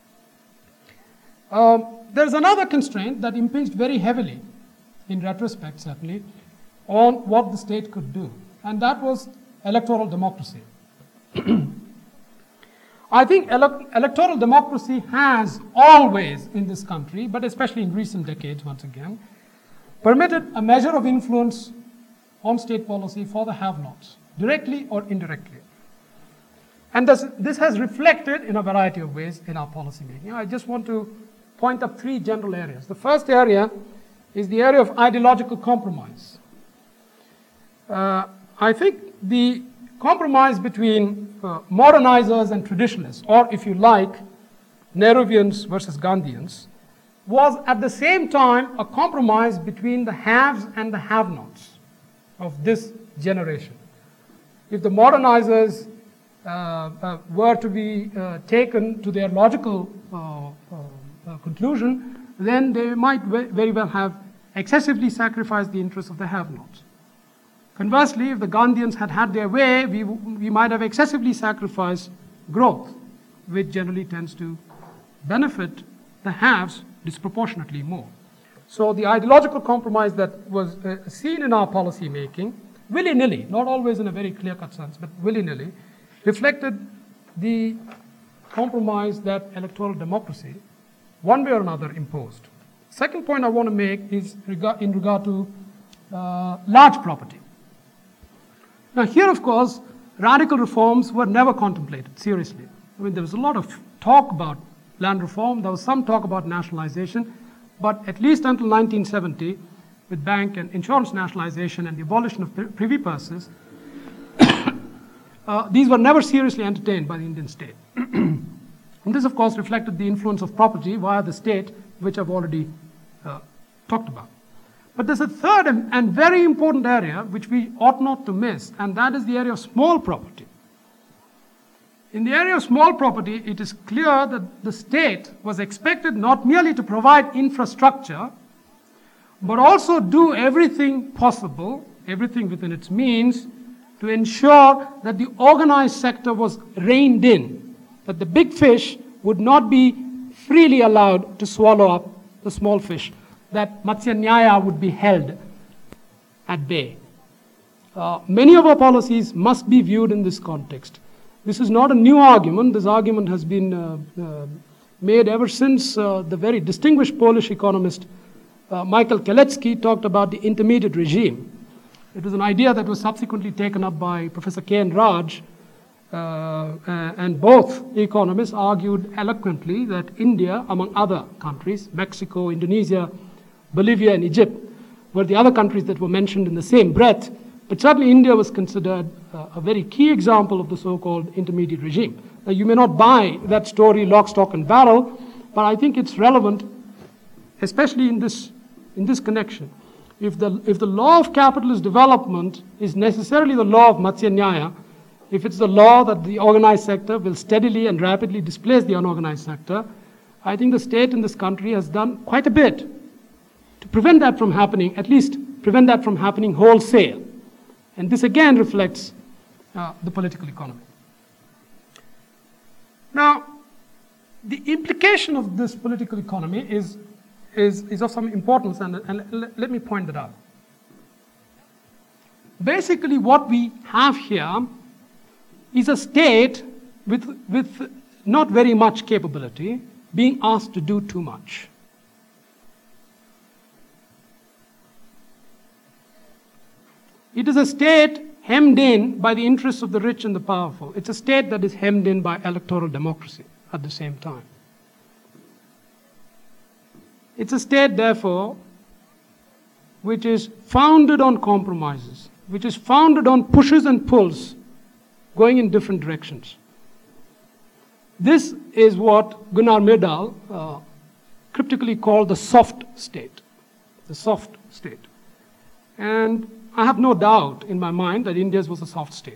Um, there's another constraint that impinged very heavily, in retrospect certainly, on what the state could do, and that was electoral democracy. I think ele- electoral democracy has always in this country, but especially in recent decades once again, permitted a measure of influence on state policy for the have-nots, directly or indirectly. And this, this has reflected in a variety of ways in our policy making. I just want to point up three general areas. The first area is the area of ideological compromise. Uh, I think the compromise between uh, modernizers and traditionalists, or if you like, Nehruvians versus Gandhians, was at the same time a compromise between the haves and the have-nots of this generation. If the modernizers uh, uh, were to be uh, taken to their logical uh, uh, uh, conclusion, then they might very well have excessively sacrificed the interests of the have-nots. Conversely, if the Gandhians had had their way, we, we might have excessively sacrificed growth, which generally tends to benefit the haves disproportionately more. So the ideological compromise that was uh, seen in our policy making, willy-nilly, not always in a very clear-cut sense, but willy-nilly, reflected the compromise that electoral democracy, one way or another, imposed. Second point I want to make is rega- in regard to uh, large property. Now here, of course, radical reforms were never contemplated seriously. I mean, there was a lot of talk about land reform, there was some talk about nationalization, but at least until nineteen seventy, with bank and insurance nationalization and the abolition of privy purses, uh, these were never seriously entertained by the Indian state. And this, of course, reflected the influence of property via the state, which I've already uh, talked about. But there's a third and, and very important area which we ought not to miss, and that is the area of small property. In the area of small property, it is clear that the state was expected not merely to provide infrastructure, but also do everything possible, everything within its means, to ensure that the organized sector was reined in, that the big fish would not be freely allowed to swallow up the small fish, that Matsya Nyaya would be held at bay. Uh, many of our policies must be viewed in this context. This is not a new argument. This argument has been uh, uh, made ever since uh, the very distinguished Polish economist uh, Michael Kalecki talked about the intermediate regime. It was an idea that was subsequently taken up by Professor K N Raj, uh, and both economists argued eloquently that India, among other countries, Mexico, Indonesia, Bolivia, and Egypt, were the other countries that were mentioned in the same breath, but certainly India was considered uh, a very key example of the so-called intermediate regime. Now, you may not buy that story lock, stock, and barrel, but I think it's relevant, especially in this, in this connection. If the, if the law of capitalist development is necessarily the law of Matsya Nyaya, if it's the law that the organized sector will steadily and rapidly displace the unorganized sector, I think the state in this country has done quite a bit to prevent that from happening, at least prevent that from happening wholesale. And this again reflects uh, the political economy. Now, the implication of this political economy is, is, is of some importance, and, and let me point that out. Basically, what we have here is a state with, with not very much capability being asked to do too much. It is a state hemmed in by the interests of the rich and the powerful. It's a state that is hemmed in by electoral democracy at the same time. It's a state, therefore, which is founded on compromises, which is founded on pushes and pulls going in different directions. This is what Gunnar Myrdal uh, cryptically called the soft state, the soft state. And I have no doubt in my mind that India's was a soft state.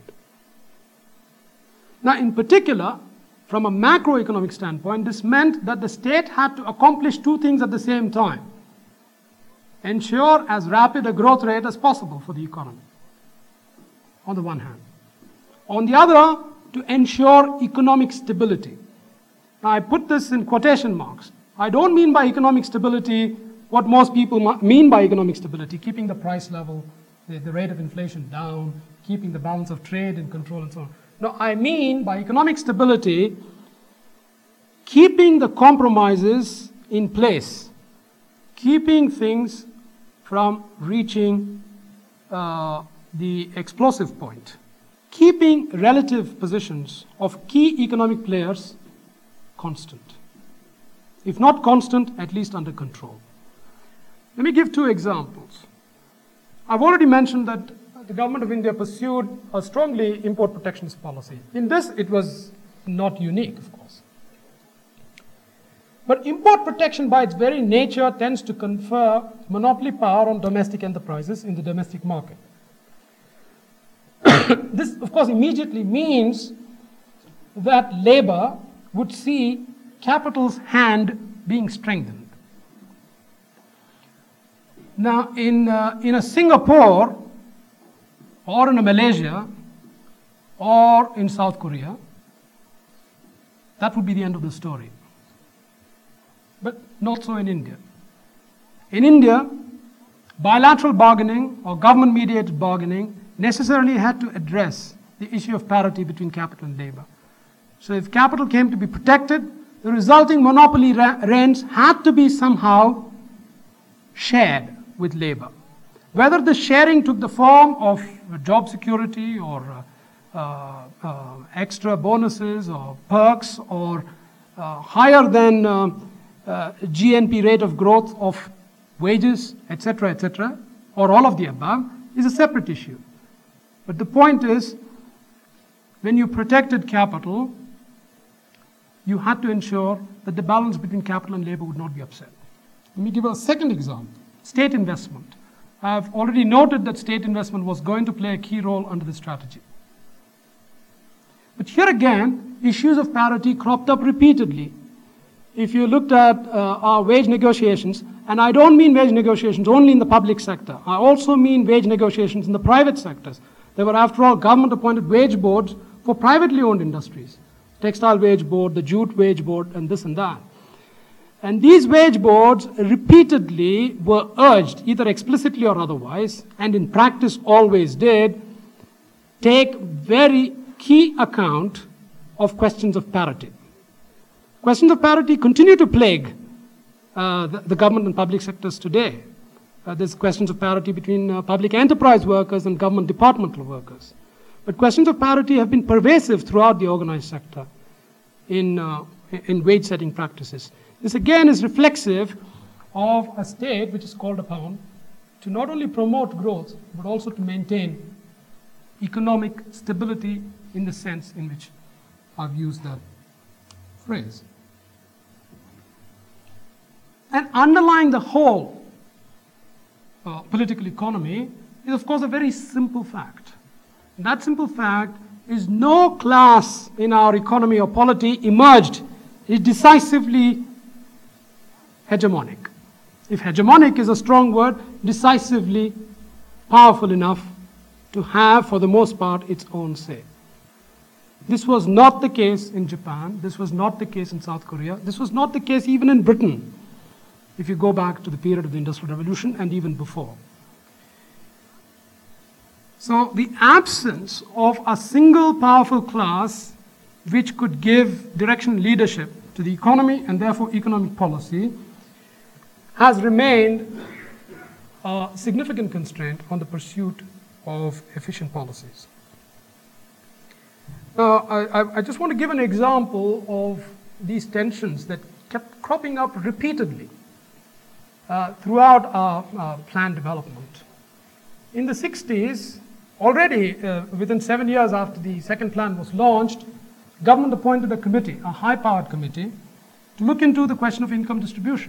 Now, in particular, from a macroeconomic standpoint, this meant that the state had to accomplish two things at the same time. Ensure as rapid a growth rate as possible for the economy, on the one hand. On the other, to ensure economic stability. Now, I put this in quotation marks. I don't mean by economic stability what most people mean by economic stability, keeping the price level, the, the rate of inflation down, keeping the balance of trade in control, and so on. No, I mean by economic stability, keeping the compromises in place, keeping things from reaching uh, the explosive point, keeping relative positions of key economic players constant. If not constant, at least under control. Let me give two examples. I've already mentioned that the government of India pursued a strongly import protectionist policy. In this, it was not unique, of course. But import protection by its very nature tends to confer monopoly power on domestic enterprises in the domestic market. This, of course, immediately means that labor would see capital's hand being strengthened. Now, in, uh, in a Singapore, or in a Malaysia, or in South Korea, that would be the end of the story. But not so in India. In India, bilateral bargaining or government-mediated bargaining necessarily had to address the issue of parity between capital and labor. So if capital came to be protected, the resulting monopoly rents had to be somehow shared with labor. Whether the sharing took the form of job security or uh, uh, uh, extra bonuses or perks or uh, higher than uh, uh, G N P rate of growth of wages, et cetera, et cetera, or all of the above, is a separate issue. But the point is, when you protected capital, you had to ensure that the balance between capital and labor would not be upset. Let me give a second example, state investment. I've already noted that state investment was going to play a key role under the strategy. But here again, issues of parity cropped up repeatedly. If you looked at uh, our wage negotiations, and I don't mean wage negotiations only in the public sector, I also mean wage negotiations in the private sectors. There were, after all, government-appointed wage boards for privately owned industries. Textile wage board, the jute wage board, and this and that. And these wage boards repeatedly were urged, either explicitly or otherwise, and in practice always did, take very key account of questions of parity. Questions of parity continue to plague uh, the, the government and public sectors today. Uh, there's questions of parity between uh, public enterprise workers and government departmental workers. But questions of parity have been pervasive throughout the organized sector in, uh, in wage setting practices. This again is reflexive of a state which is called upon to not only promote growth, but also to maintain economic stability in the sense in which I've used that phrase. And underlying the whole uh, political economy is, of course, a very simple fact. And that simple fact is no class in our economy or polity emerged is decisively hegemonic. If hegemonic is a strong word, decisively powerful enough to have, for the most part, its own say. This was not the case in Japan. This was not the case in South Korea. This was not the case even in Britain, if you go back to the period of the Industrial Revolution and even before. So the absence of a single powerful class which could give direction and leadership to the economy and therefore economic policy has remained a significant constraint on the pursuit of efficient policies. Now, I, I just want to give an example of these tensions that kept cropping up repeatedly uh, throughout our, our plan development. In the sixties, already uh, within seven years after the second plan was launched, government appointed a committee, a high-powered committee, to look into the question of income distribution.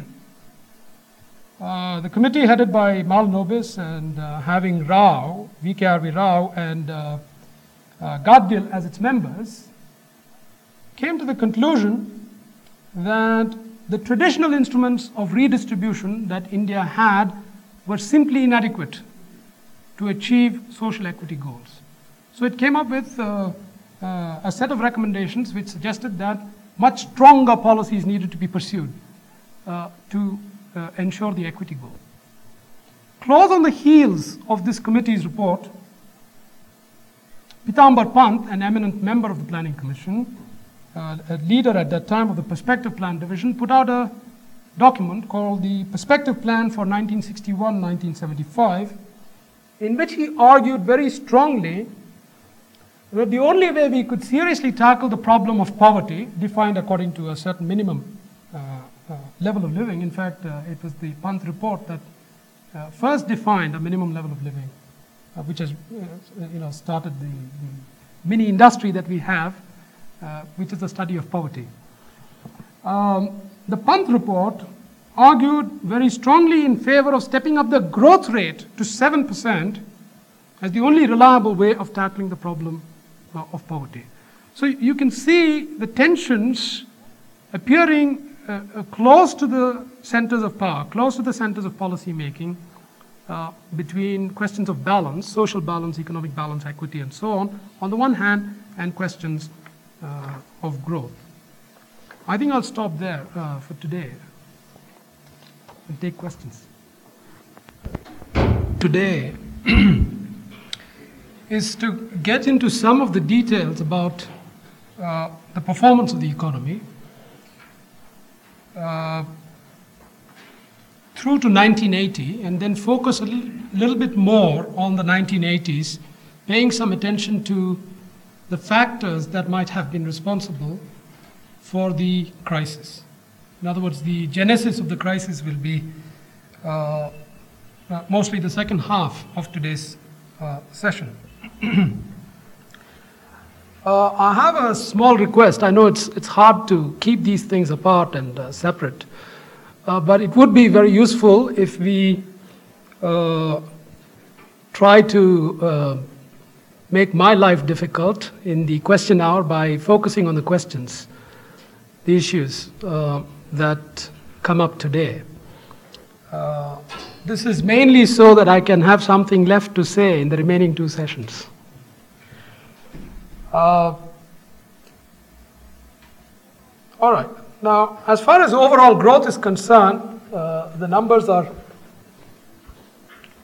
Uh, the committee headed by Mahalanobis and uh, having Rao, V K R V Rao and uh, uh, Gadgil as its members, came to the conclusion that the traditional instruments of redistribution that India had were simply inadequate to achieve social equity goals. So it came up with uh, uh, a set of recommendations which suggested that much stronger policies needed to be pursued uh, to uh, ensure the equity goal. Close on the heels of this committee's report, Pitambar Pant, an eminent member of the Planning Commission, uh, a leader at that time of the Perspective Plan Division, put out a document called the Perspective Plan for nineteen sixty-one to nineteen seventy-five, in which he argued very strongly that the only way we could seriously tackle the problem of poverty, defined according to a certain minimum uh, uh, level of living, in fact, uh, it was the Pant report that uh, first defined a minimum level of living, uh, which has uh, you know, started the, the mini industry that we have, uh, which is the study of poverty. Um, the Pant report argued very strongly in favor of stepping up the growth rate to seven percent as the only reliable way of tackling the problem uh, of poverty. So you can see the tensions appearing uh, uh, close to the centers of power, close to the centers of policy making, uh, between questions of balance, social balance, economic balance, equity, and so on, on the one hand, and questions uh, of growth. I think I'll stop there uh, for today and take questions. Today is to get into some of the details about uh, the performance of the economy uh, through to nineteen eighty, and then focus a little, little bit more on the nineteen eighties, paying some attention to the factors that might have been responsible for the crisis. In other words, the genesis of the crisis will be uh, uh, mostly the second half of today's uh, session. uh, I have a small request. I know it's, it's hard to keep these things apart and uh, separate, uh, but it would be very useful if we uh, try to uh, make my life difficult in the question hour by focusing on the questions, the issues uh, that come up today. Uh, this is mainly so that I can have something left to say in the remaining two sessions. Uh, all right. Now, as far as overall growth is concerned, uh, the numbers are,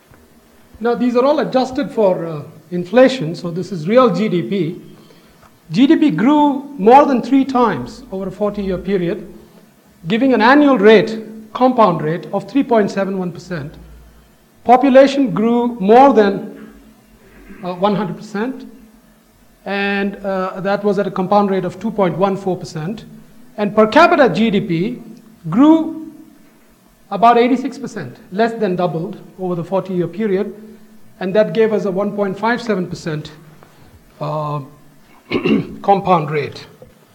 now these are all adjusted for uh, inflation, so this is real G D P. G D P grew more than three times over a forty-year period, giving an annual rate, compound rate, of three point seven one percent. Population grew more than uh, one hundred percent, and uh, that was at a compound rate of two point one four percent. And per capita G D P grew about eighty-six percent, less than doubled over the forty-year period, and that gave us a one point five seven percent uh, compound rate.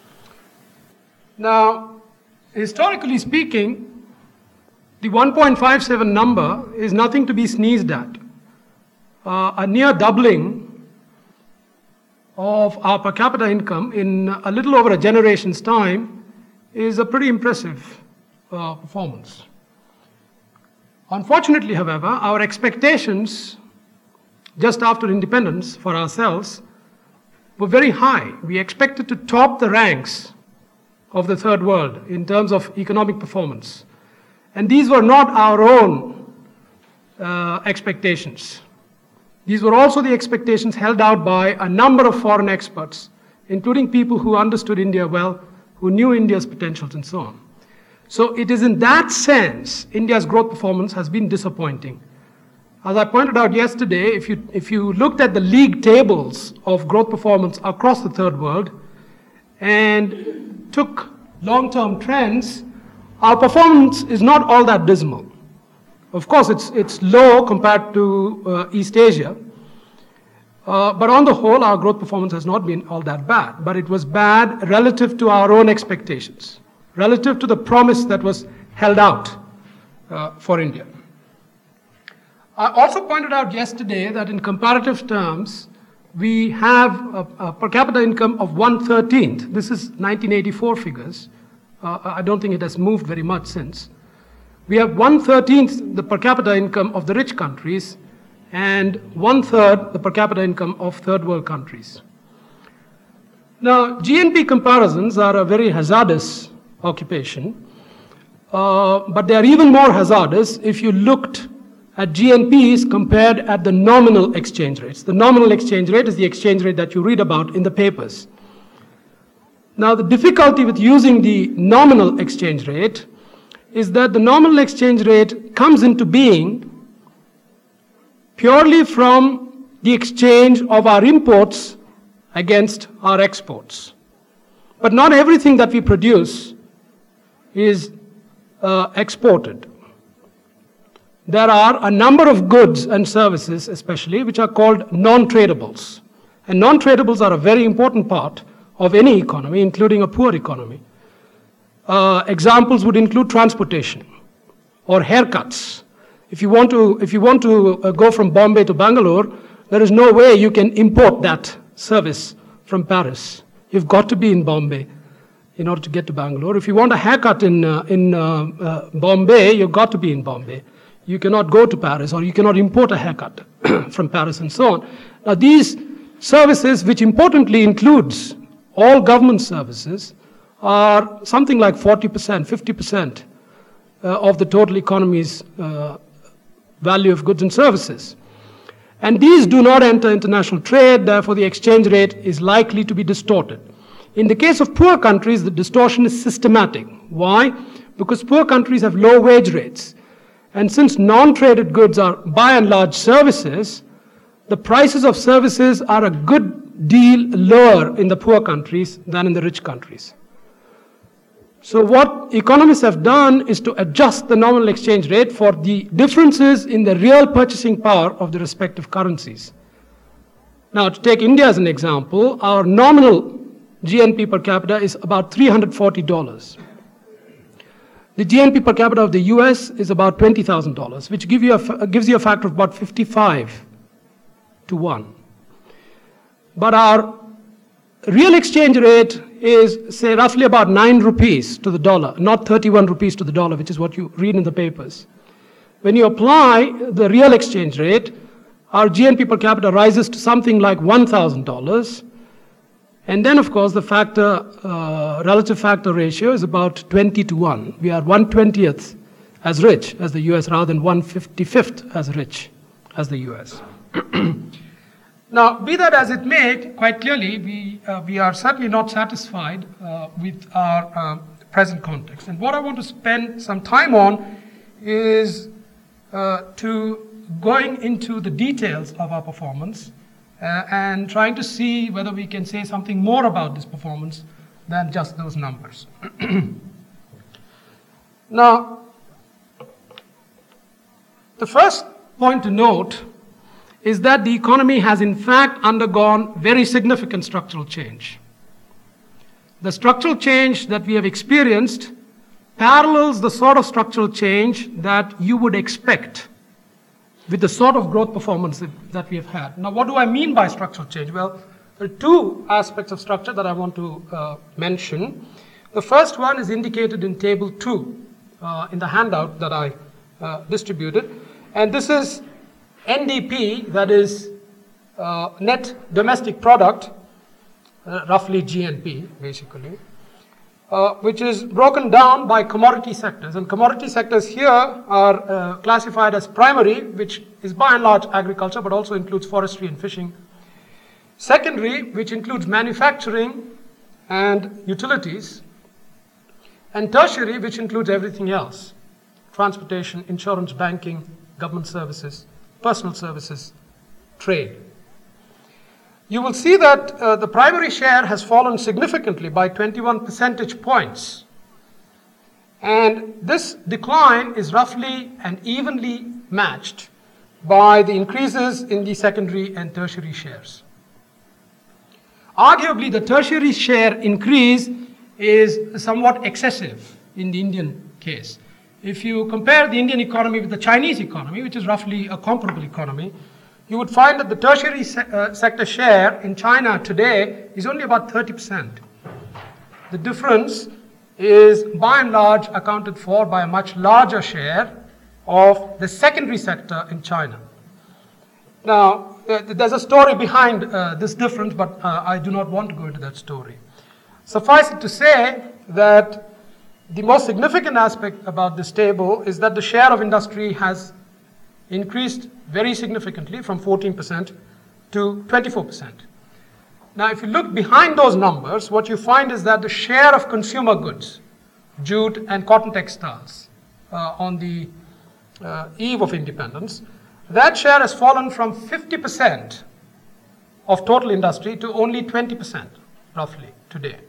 Now, historically speaking, the one point five seven number is nothing to be sneezed at. Uh, a near doubling of our per capita income in a little over a generation's time is a pretty impressive uh, performance. Unfortunately, however, our expectations just after independence for ourselves were very high. We expected to top the ranks of the third world in terms of economic performance. And these were not our own uh, expectations. These were also the expectations held out by a number of foreign experts, including people who understood India well, who knew India's potentials and so on. So it is in that sense, India's growth performance has been disappointing. As I pointed out yesterday, if you, if you looked at the league tables of growth performance across the third world and took long-term trends, our performance is not all that dismal. Of course, it's, it's low compared to uh, East Asia, uh, but on the whole, our growth performance has not been all that bad, but it was bad relative to our own expectations, relative to the promise that was held out uh, for India. I also pointed out yesterday that in comparative terms, we have a, a per capita income of one thirteenth. This is nineteen eighty-four figures. Uh, I don't think it has moved very much since. We have one thirteenth the per capita income of the rich countries and one third the per capita income of third world countries. Now, G N P comparisons are a very hazardous occupation, uh, but they are even more hazardous if you looked at G N Ps compared at the nominal exchange rates. The nominal exchange rate is the exchange rate that you read about in the papers. Now, the difficulty with using the nominal exchange rate is that the nominal exchange rate comes into being purely from the exchange of our imports against our exports. But not everything that we produce is uh, exported. There are a number of goods and services, especially, which are called non-tradables. And non-tradables are a very important part of any economy, including a poor economy. Uh, examples would include transportation or haircuts. If you want to, if you want to uh, go from Bombay to Bangalore, there is no way you can import that service from Paris. You've got to be in Bombay in order to get to Bangalore. If you want a haircut in, uh, in uh, uh, Bombay, you've got to be in Bombay. You cannot go to Paris, or you cannot import a haircut from Paris and so on. Now, these services, which importantly includes all government services, are something like forty percent, fifty percent uh, of the total economy's uh, value of goods and services. And these do not enter international trade, therefore the exchange rate is likely to be distorted. In the case of poor countries, the distortion is systematic. Why? Because poor countries have low wage rates. And since non-traded goods are by and large services, the prices of services are a good deal lower in the poor countries than in the rich countries. So what economists have done is to adjust the nominal exchange rate for the differences in the real purchasing power of the respective currencies. Now, to take India as an example, our nominal G N P per capita is about three hundred forty dollars. The G N P per capita of the U S is about twenty thousand dollars, which give you a, gives you a factor of about fifty-five to one. But our real exchange rate is, say, roughly about nine rupees to the dollar, not thirty-one rupees to the dollar, which is what you read in the papers. When you apply the real exchange rate, our G N P per capita rises to something like one thousand dollars. And then, of course, the factor, uh, relative factor ratio is about twenty to one. We are one twentieth as rich as the U S rather than one fifty-fifth as rich as the U S. Now, be that as it may, quite clearly, we, uh, we are certainly not satisfied uh, with our uh, present context. And what I want to spend some time on is uh, to going into the details of our performance uh, and trying to see whether we can say something more about this performance than just those numbers. Now, the first point to note is that the economy has in fact undergone very significant structural change. The structural change that we have experienced parallels the sort of structural change that you would expect with the sort of growth performance that, that we have had. Now, what do I mean by structural change? Well, there are two aspects of structure that I want to uh, mention. The first one is indicated in table two uh, in the handout that I uh, distributed. And this is N D P, that is uh, net domestic product, uh, roughly G N P basically, uh, which is broken down by commodity sectors. And commodity sectors here are uh, classified as primary, which is by and large agriculture, but also includes forestry and fishing. Secondary, which includes manufacturing and utilities. And tertiary, which includes everything else: transportation, insurance, banking, government services, personal services, trade. You will see that uh, the primary share has fallen significantly by twenty-one percentage points. And this decline is roughly and evenly matched by the increases in the secondary and tertiary shares. Arguably, the tertiary share increase is somewhat excessive in the Indian case. If you compare the Indian economy with the Chinese economy, which is roughly a comparable economy, you would find that the tertiary se uh, sector share in China today is only about thirty percent. The difference is by and large accounted for by a much larger share of the secondary sector in China. Now, uh, there's a story behind uh, this difference, but uh, I do not want to go into that story. Suffice it to say that the most significant aspect about this table is that the share of industry has increased very significantly from fourteen percent to twenty-four percent. Now, if you look behind those numbers, what you find is that the share of consumer goods, jute and cotton textiles, uh, on the uh, eve of independence, that share has fallen from fifty percent of total industry to only twenty percent, roughly, today.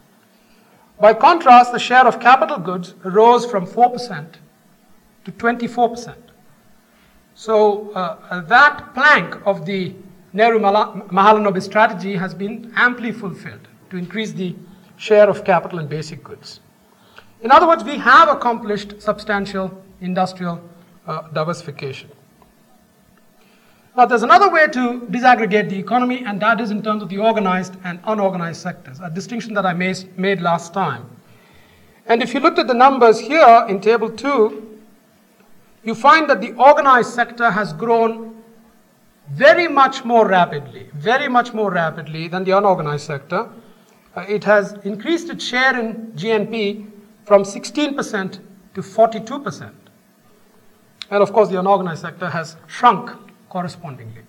By contrast, the share of capital goods rose from four percent to twenty-four percent. So uh, that plank of the Nehru-Mahalanobis strategy has been amply fulfilled to increase the share of capital and basic goods. In other words, we have accomplished substantial industrial uh, diversification. Now, there's another way to disaggregate the economy, and that is in terms of the organized and unorganized sectors, a distinction that I made last time. And if you looked at the numbers here in table two, you find that the organized sector has grown very much more rapidly, very much more rapidly than the unorganized sector. Uh, it has increased its share in G N P from sixteen percent to forty-two percent. And of course, the unorganized sector has shrunk correspondingly.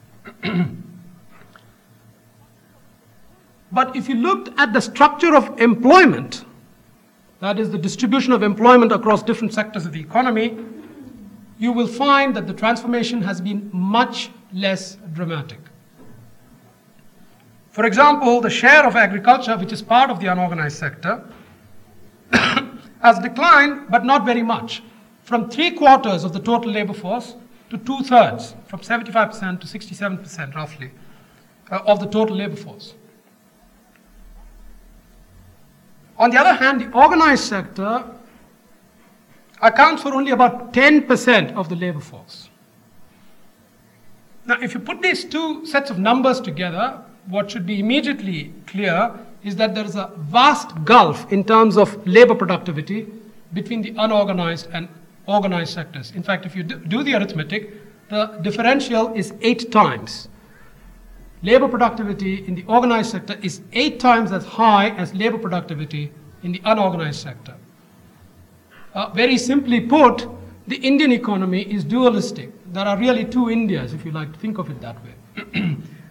But if you looked at the structure of employment, that is the distribution of employment across different sectors of the economy, you will find that the transformation has been much less dramatic. For example, the share of agriculture, which is part of the unorganized sector, has declined, but not very much, from three quarters of the total labor force to two-thirds, from seventy-five percent to sixty-seven percent roughly, uh, of the total labor force. On the other hand, the organized sector accounts for only about ten percent of the labor force. Now, if you put these two sets of numbers together, what should be immediately clear is that there is a vast gulf in terms of labor productivity between the unorganized and organized sectors. In fact, if you do the arithmetic, the differential is eight times. Labor productivity in the organized sector is eight times as high as labor productivity in the unorganized sector. Uh, very simply put, the Indian economy is dualistic. There are really two Indias, if you like to think of it that way.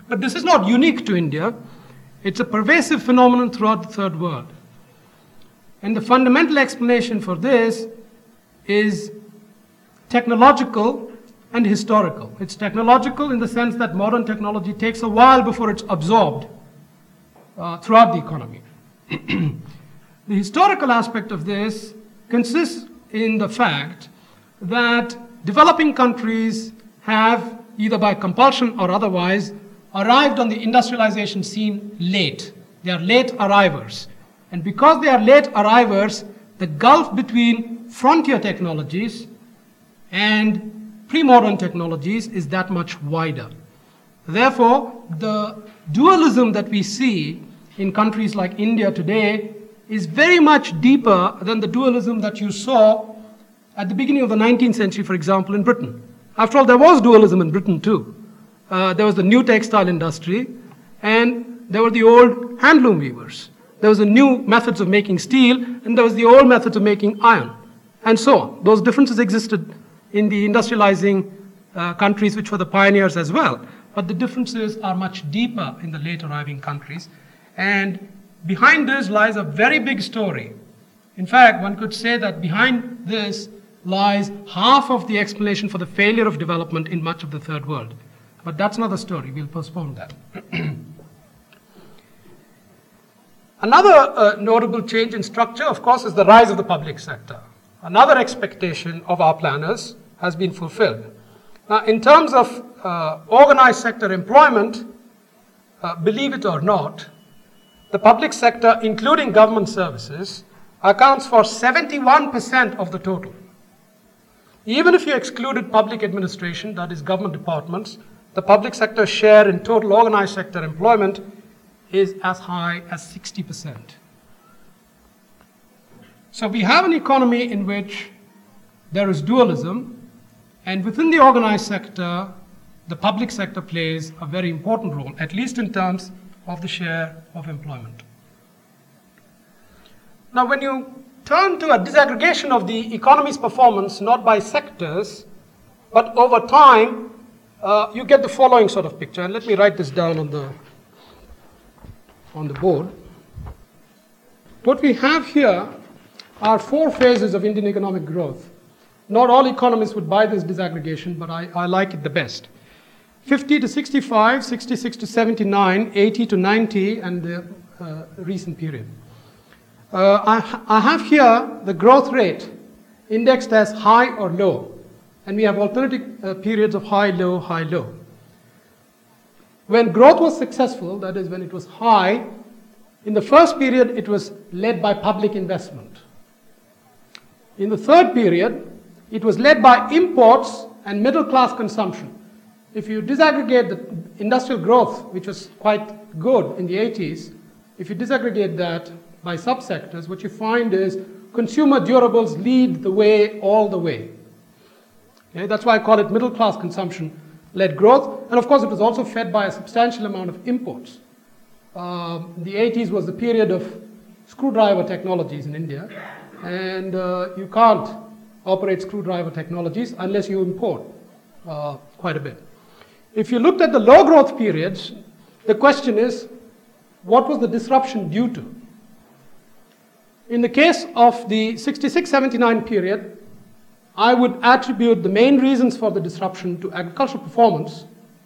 But this is not unique to India. It's a pervasive phenomenon throughout the third world. And the fundamental explanation for this is technological and historical. It's technological in the sense that modern technology takes a while before it's absorbed uh, throughout the economy. The historical aspect of this consists in the fact that developing countries have, either by compulsion or otherwise, arrived on the industrialization scene late. They are late arrivers. And because they are late arrivers, the gulf between frontier technologies and pre-modern technologies is that much wider. Therefore, the dualism that we see in countries like India today is very much deeper than the dualism that you saw at the beginning of the nineteenth century, for example, in Britain. After all, there was dualism in Britain too. Uh, there was the new textile industry, and there were the old handloom weavers. There was the new methods of making steel, and there was the old methods of making iron, and so on. Those differences existed in the industrializing uh, countries, which were the pioneers as well. But the differences are much deeper in the late arriving countries. And behind this lies a very big story. In fact, one could say that behind this lies half of the explanation for the failure of development in much of the third world. But that's another story. We'll postpone that. Another uh, notable change in structure, of course, is the rise of the public sector. Another expectation of our planners has been fulfilled. Now, in terms of uh, organized sector employment, uh, believe it or not, the public sector, including government services, accounts for seventy-one percent of the total. Even if you excluded public administration, that is government departments, the public sector share in total organized sector employment is as high as sixty percent. So we have an economy in which there is dualism, and within the organized sector, the public sector plays a very important role, at least in terms of the share of employment. Now, when you turn to a disaggregation of the economy's performance, not by sectors, but over time, uh, you get the following sort of picture. And let me write this down on the, on the board. What we have here are four phases of Indian economic growth. Not all economists would buy this disaggregation, but I, I like it the best. fifty to sixty-five, sixty-six to seventy-nine, eighty to ninety, and the uh, recent period. Uh, I, I have here the growth rate indexed as high or low, and we have alternative uh, periods of high, low, high, low. When growth was successful, that is when it was high, in the first period it was led by public investment. In the third period, it was led by imports and middle class consumption. If you disaggregate the industrial growth, which was quite good in the eighties, if you disaggregate that by subsectors, what you find is consumer durables lead the way all the way. Okay, that's why I call it middle class consumption led growth. And of course, it was also fed by a substantial amount of imports. Uh, the eighties was the period of screwdriver technologies in India, and uh, you can't operate screwdriver technologies unless you import uh, quite a bit. If you looked at the low growth periods, the question is, what was the disruption due to? In the case of the sixty-six seventy-nine period, I would attribute the main reasons for the disruption to agricultural performance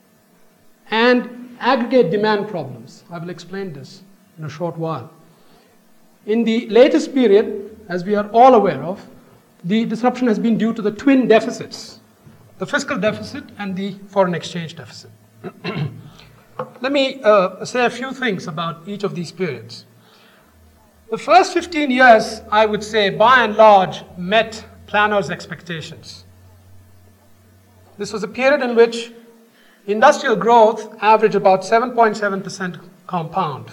and aggregate demand problems. I will explain this in a short while. In the latest period, as we are all aware of, the disruption has been due to the twin deficits, the fiscal deficit and the foreign exchange deficit. Let me uh, say a few things about each of these periods. The first fifteen years, I would say, by and large, met planners' expectations. This was a period in which industrial growth averaged about seven point seven percent compound.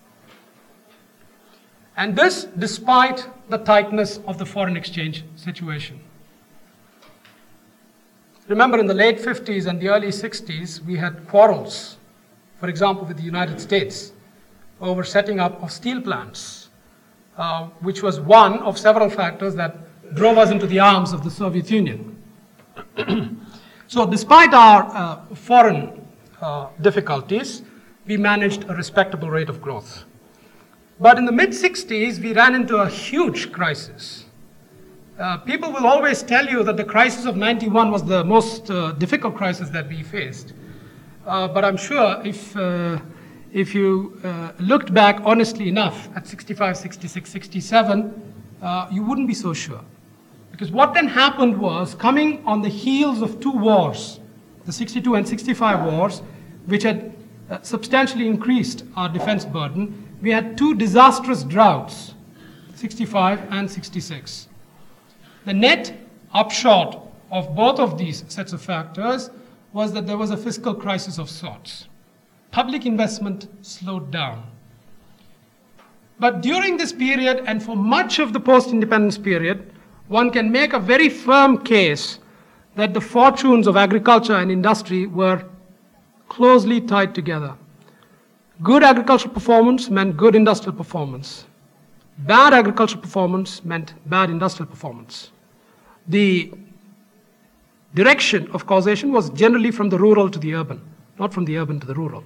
And this despite the tightness of the foreign exchange situation. Remember, in the late fifties and the early sixties, we had quarrels, for example, with the United States over setting up of steel plants, uh, which was one of several factors that drove us into the arms of the Soviet Union. So despite our uh, foreign uh, difficulties, we managed a respectable rate of growth. But in the mid sixties, we ran into a huge crisis. Uh, people will always tell you that the crisis of ninety-one was the most uh, difficult crisis that we faced. Uh, but I'm sure if, uh, if you uh, looked back honestly enough at sixty-five, sixty-six, sixty-seven, uh, you wouldn't be so sure. Because what then happened was, coming on the heels of two wars, the sixty-two and sixty-five wars, which had uh, substantially increased our defense burden, we had two disastrous droughts, sixty-five and sixty-six. The net upshot of both of these sets of factors was that there was a fiscal crisis of sorts. Public investment slowed down. But during this period, and for much of the post-independence period, one can make a very firm case that the fortunes of agriculture and industry were closely tied together. Good agricultural performance meant good industrial performance. Bad agricultural performance meant bad industrial performance. The direction of causation was generally from the rural to the urban, not from the urban to the rural.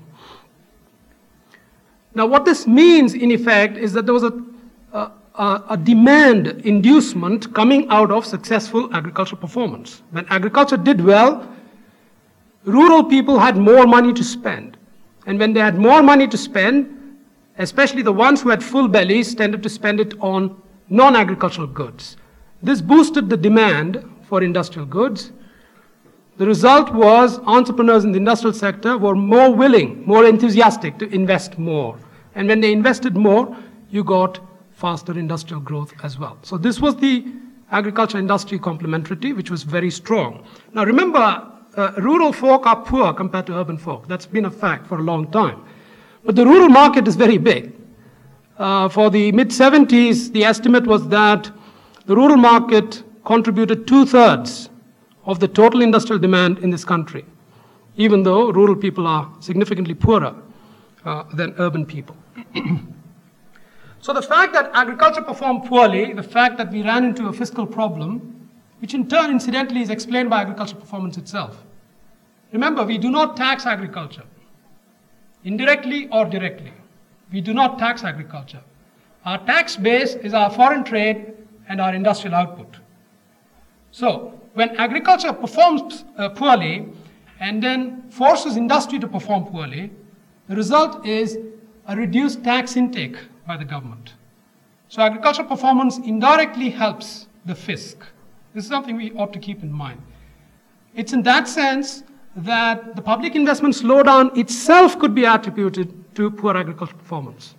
Now, what this means, in effect, is that there was a, a, a demand inducement coming out of successful agricultural performance. When agriculture did well, rural people had more money to spend. And when they had more money to spend, especially the ones who had full bellies tended to spend it on non-agricultural goods. This boosted the demand for industrial goods. The result was entrepreneurs in the industrial sector were more willing, more enthusiastic to invest more. And when they invested more, you got faster industrial growth as well. So this was the agriculture industry complementarity, which was very strong. Now remember, uh, rural folk are poor compared to urban folk. That's been a fact for a long time. But the rural market is very big. Uh, for the mid seventies, the estimate was that the rural market contributed two-thirds of the total industrial demand in this country, even though rural people are significantly poorer uh, than urban people. So the fact that agriculture performed poorly, the fact that we ran into a fiscal problem, which in turn, incidentally, is explained by agricultural performance itself. Remember, we do not tax agriculture, indirectly or directly. We do not tax agriculture. Our tax base is our foreign trade and our industrial output. So, when agriculture performs uh, poorly and then forces industry to perform poorly, the result is a reduced tax intake by the government. So agricultural performance indirectly helps the fisc. This is something we ought to keep in mind. It's in that sense that the public investment slowdown itself could be attributed to poor agricultural performance.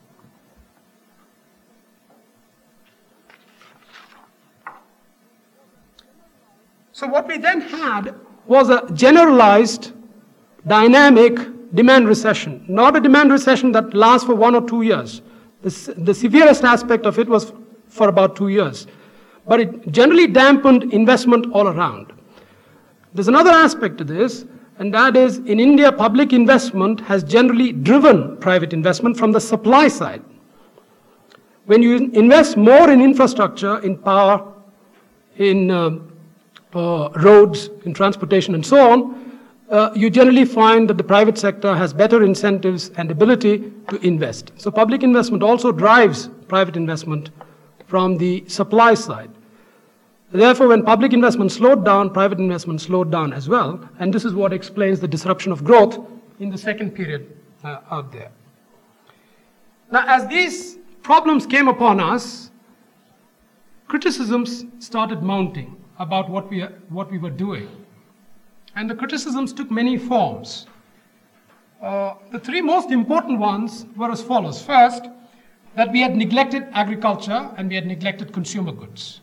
So what we then had was a generalized, dynamic demand recession, not a demand recession that lasts for one or two years. The, the severest aspect of it was for about two years. But it generally dampened investment all around. There's another aspect to this, and that is, in India, public investment has generally driven private investment from the supply side. When you invest more in infrastructure, in power, in uh, uh, roads, in transportation, and so on, uh, you generally find that the private sector has better incentives and ability to invest. So public investment also drives private investment from the supply side. Therefore, when public investment slowed down, private investment slowed down as well, and this is what explains the disruption of growth in the second period uh, out there. Now, as these problems came upon us, criticisms started mounting about what we, what we were doing. And the criticisms took many forms. Uh, the three most important ones were as follows. First, that we had neglected agriculture and we had neglected consumer goods.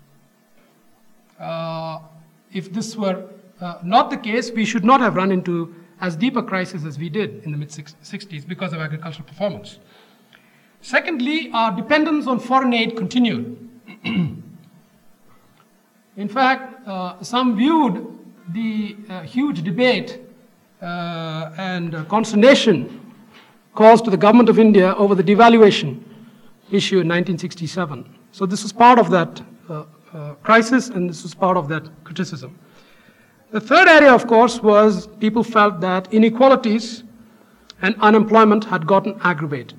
Uh, if this were uh, not the case, we should not have run into as deep a crisis as we did in the mid sixties because of agricultural performance. Secondly, our dependence on foreign aid continued. In fact, uh, some viewed the uh, huge debate uh, and uh, consternation caused to the government of India over the devaluation issue in nineteen sixty-seven. So this was part of that uh, uh, crisis, and this was part of that criticism. The third area, of course, was people felt that inequalities and unemployment had gotten aggravated.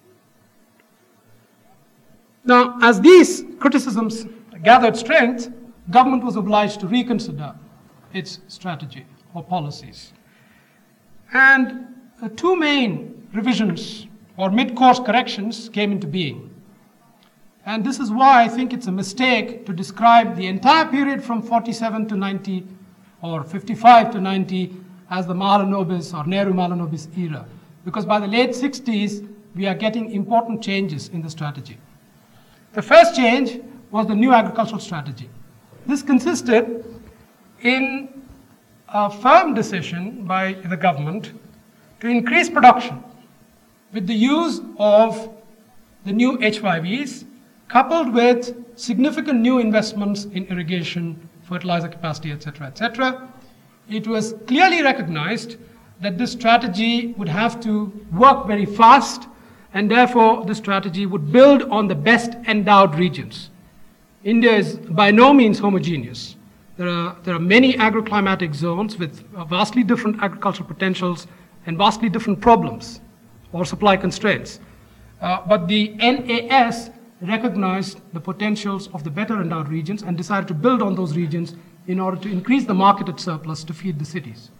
Now, as these criticisms gathered strength, government was obliged to reconsider its strategy or policies. And uh, two main revisions or mid-course corrections came into being. And this is why I think it's a mistake to describe the entire period from forty-seven to ninety or fifty-five to ninety as the Mahalanobis or Nehru-Mahalanobis era. Because by the late sixties, we are getting important changes in the strategy. The first change was the new agricultural strategy. This consisted in a firm decision by the government to increase production with the use of the new H five Es, coupled with significant new investments in irrigation, fertilizer capacity, et cetera, et cetera. It was clearly recognized that this strategy would have to work very fast, and therefore the strategy would build on the best endowed regions. India is by no means homogeneous. There are, there are many agroclimatic zones with vastly different agricultural potentials and vastly different problems or supply constraints. Uh, but the N A S recognized the potentials of the better endowed regions and decided to build on those regions in order to increase the marketed surplus to feed the cities.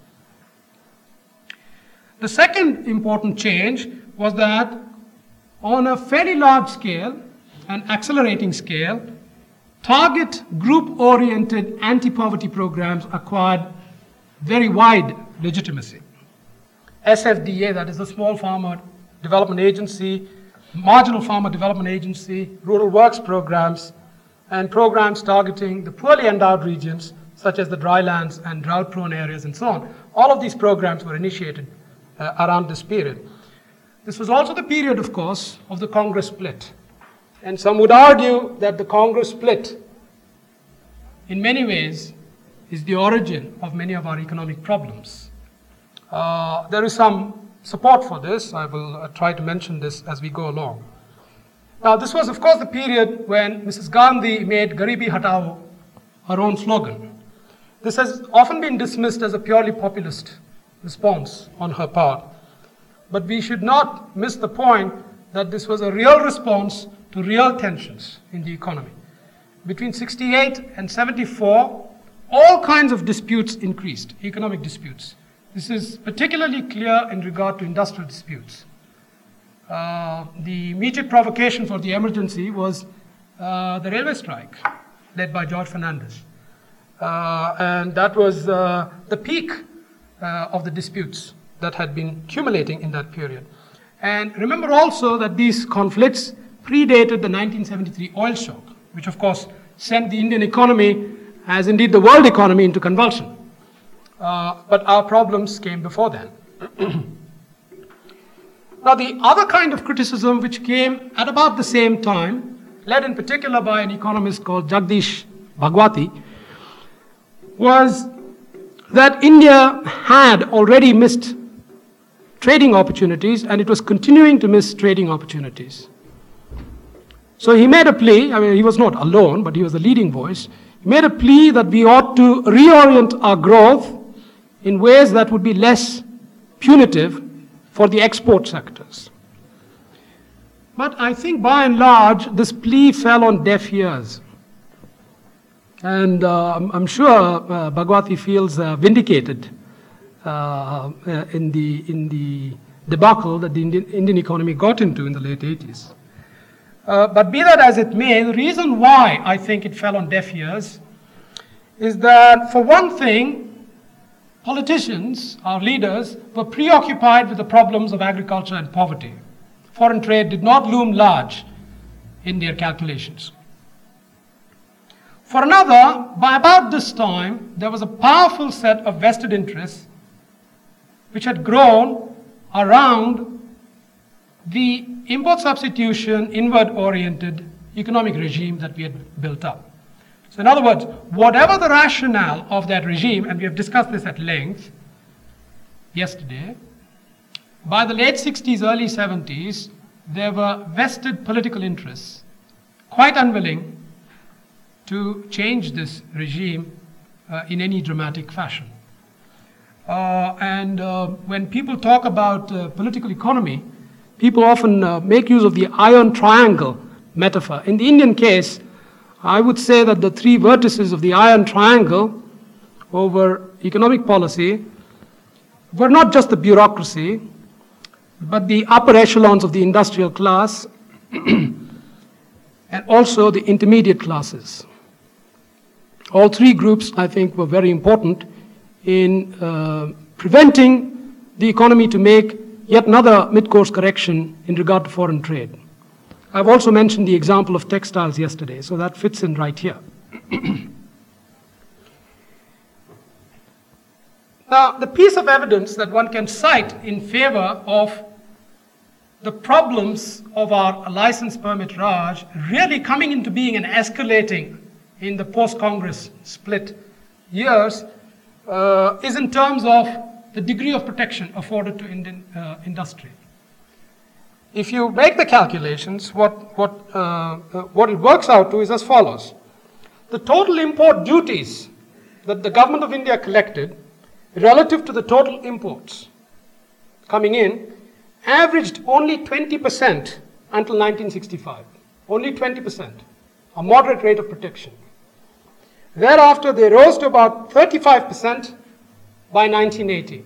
The second important change was that on a fairly large scale and accelerating scale, target group-oriented anti-poverty programs acquired very wide legitimacy. S F D A, that is the Small Farmer Development Agency, Marginal Farmer Development Agency, rural works programs, and programs targeting the poorly endowed regions, such as the drylands and drought-prone areas and so on. All of these programs were initiated uh, around this period. This was also the period, of course, of the Congress split. And some would argue that the Congress split, in many ways, is the origin of many of our economic problems. Uh, there is some support for this. I will uh, try to mention this as we go along. Now, this was, of course, the period when Missus Gandhi made Garibi Hatao her own slogan. This has often been dismissed as a purely populist response on her part. But we should not miss the point that this was a real response to real tensions in the economy. Between sixty-eight and seventy-four, all kinds of disputes increased, economic disputes. This is particularly clear in regard to industrial disputes. Uh, the immediate provocation for the emergency was uh, the railway strike led by George Fernandez. Uh, and that was uh, the peak uh, of the disputes that had been accumulating in that period. And remember also that these conflicts predated the nineteen seventy-three oil shock, which of course sent the Indian economy, as indeed the world economy, into convulsion. Uh, but our problems came before then. Now, the other kind of criticism which came at about the same time, led in particular by an economist called Jagdish Bhagwati, was that India had already missed trading opportunities and it was continuing to miss trading opportunities. So he made a plea, I mean, he was not alone, but he was the leading voice. He made a plea that we ought to reorient our growth in ways that would be less punitive for the export sectors. But I think by and large, this plea fell on deaf ears. And uh, I'm, I'm sure uh, Bhagwati feels uh, vindicated uh, uh, in, the, in the debacle that the Indian, Indian economy got into in the late eighties. Uh, but be that as it may, the reason why I think it fell on deaf ears is that, for one thing, politicians, our leaders, were preoccupied with the problems of agriculture and poverty. Foreign trade did not loom large in their calculations. For another, by about this time, there was a powerful set of vested interests which had grown around the import substitution, inward-oriented economic regime that we had built up. So in other words, whatever the rationale of that regime, and we have discussed this at length yesterday, by the late sixties, early seventies, there were vested political interests, quite unwilling to change this regime uh, in any dramatic fashion. Uh, and uh, when people talk about uh, political economy, people often uh, make use of the iron triangle metaphor. In the Indian case, I would say that the three vertices of the iron triangle over economic policy were not just the bureaucracy, but the upper echelons of the industrial class and also the intermediate classes. All three groups, I think, were very important in uh, preventing the economy to make yet another mid-course correction in regard to foreign trade. I've also mentioned the example of textiles yesterday, so that fits in right here. Now, the piece of evidence that one can cite in favor of the problems of our license permit Raj really coming into being and escalating in the post-Congress split years uh, is in terms of the degree of protection afforded to Indian uh, industry. If you make the calculations, what, what, uh, uh, what it works out to is as follows. The total import duties that the government of India collected relative to the total imports coming in averaged only twenty percent until nineteen sixty-five. Only twenty percent, a moderate rate of protection. Thereafter, they rose to about thirty-five percent by nineteen eighty.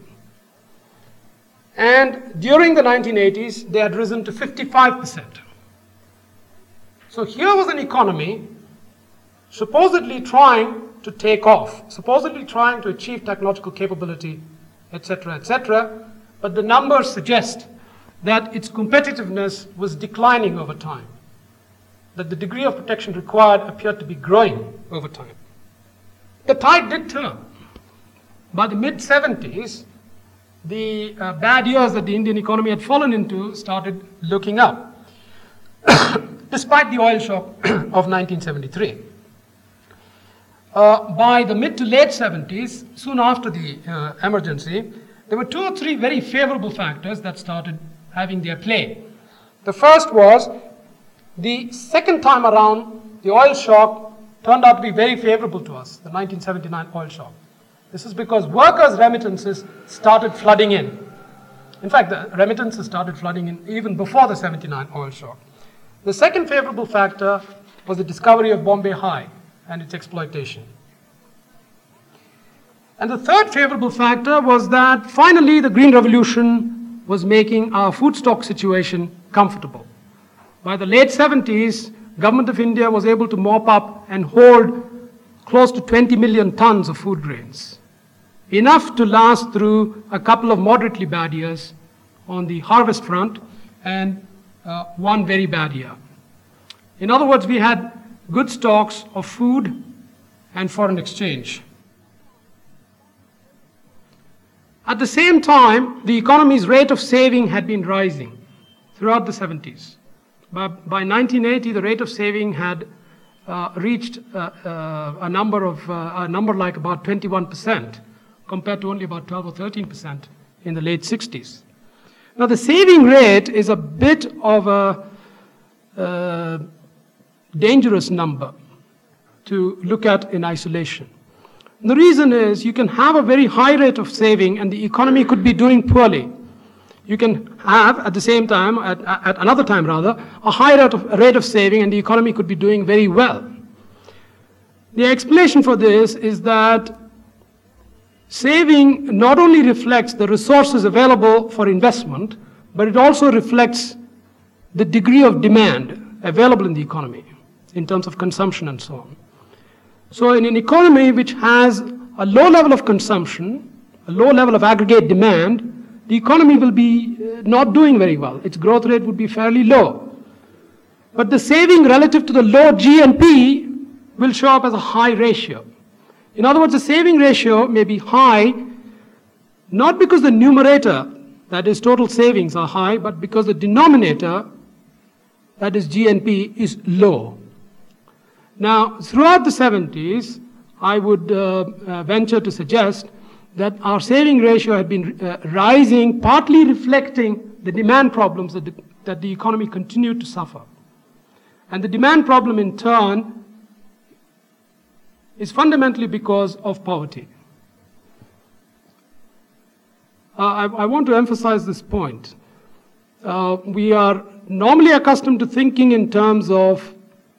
And during the nineteen eighties, they had risen to fifty-five percent. So here was an economy supposedly trying to take off, supposedly trying to achieve technological capability, et cetera, et cetera, but the numbers suggest that its competitiveness was declining over time, that the degree of protection required appeared to be growing over time. The tide did turn. By the mid seventies, the uh, bad years that the Indian economy had fallen into started looking up, despite the oil shock of nineteen seventy-three. Uh, by the mid to late seventies, soon after the uh, emergency, there were two or three very favorable factors that started having their play. The first was the second time around, the oil shock turned out to be very favorable to us, the nineteen seventy-nine oil shock. This is because workers' remittances started flooding in. In fact, the remittances started flooding in even before the seventy-nine oil shock. The second favorable factor was the discovery of Bombay High and its exploitation. And the third favorable factor was that finally the Green Revolution was making our food stock situation comfortable. By the late seventies, Government of India was able to mop up and hold close to twenty million tons of food grains, enough to last through a couple of moderately bad years on the harvest front and uh, one very bad year. In other words, we had good stocks of food and foreign exchange. At the same time, the economy's rate of saving had been rising throughout the seventies. By, by nineteen eighty, the rate of saving had uh, reached uh, uh, a number of uh, a number like about twenty-one percent, compared to only about twelve or thirteen percent in the late sixties. Now, the saving rate is a bit of a uh, dangerous number to look at in isolation. And the reason is you can have a very high rate of saving and the economy could be doing poorly. You can have, at the same time, at, at another time rather, a high rate of, rate of saving and the economy could be doing very well. The explanation for this is that saving not only reflects the resources available for investment, but it also reflects the degree of demand available in the economy in terms of consumption and so on. So in an economy which has a low level of consumption, a low level of aggregate demand, the economy will be uh, not doing very well. Its growth rate would be fairly low. But the saving relative to the low G N P will show up as a high ratio. In other words, the saving ratio may be high, not because the numerator, that is total savings, are high, but because the denominator, that is G N P, is low. Now, throughout the seventies, I would uh, uh, venture to suggest that our saving ratio had been uh, rising, partly reflecting the demand problems that the, that the economy continued to suffer. And the demand problem in turn is fundamentally because of poverty. Uh, I, I want to emphasize this point. Uh, we are normally accustomed to thinking in terms of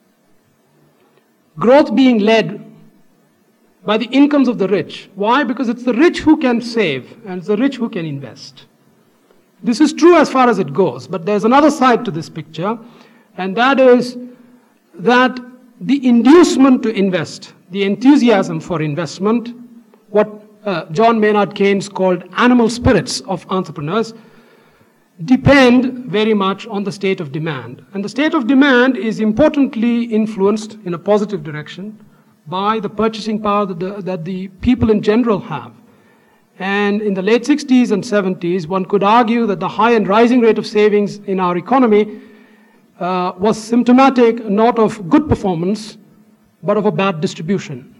growth being led by the incomes of the rich. Why? Because it's the rich who can save and it's the rich who can invest. This is true as far as it goes, but there's another side to this picture, and that is that the inducement to invest, the enthusiasm for investment, what uh, John Maynard Keynes called animal spirits of entrepreneurs, depend very much on the state of demand. And the state of demand is importantly influenced in a positive direction by the purchasing power that the, that the people in general have. And in the late sixties and seventies, one could argue that the high and rising rate of savings in our economy uh, was symptomatic not of good performance, but of a bad distribution.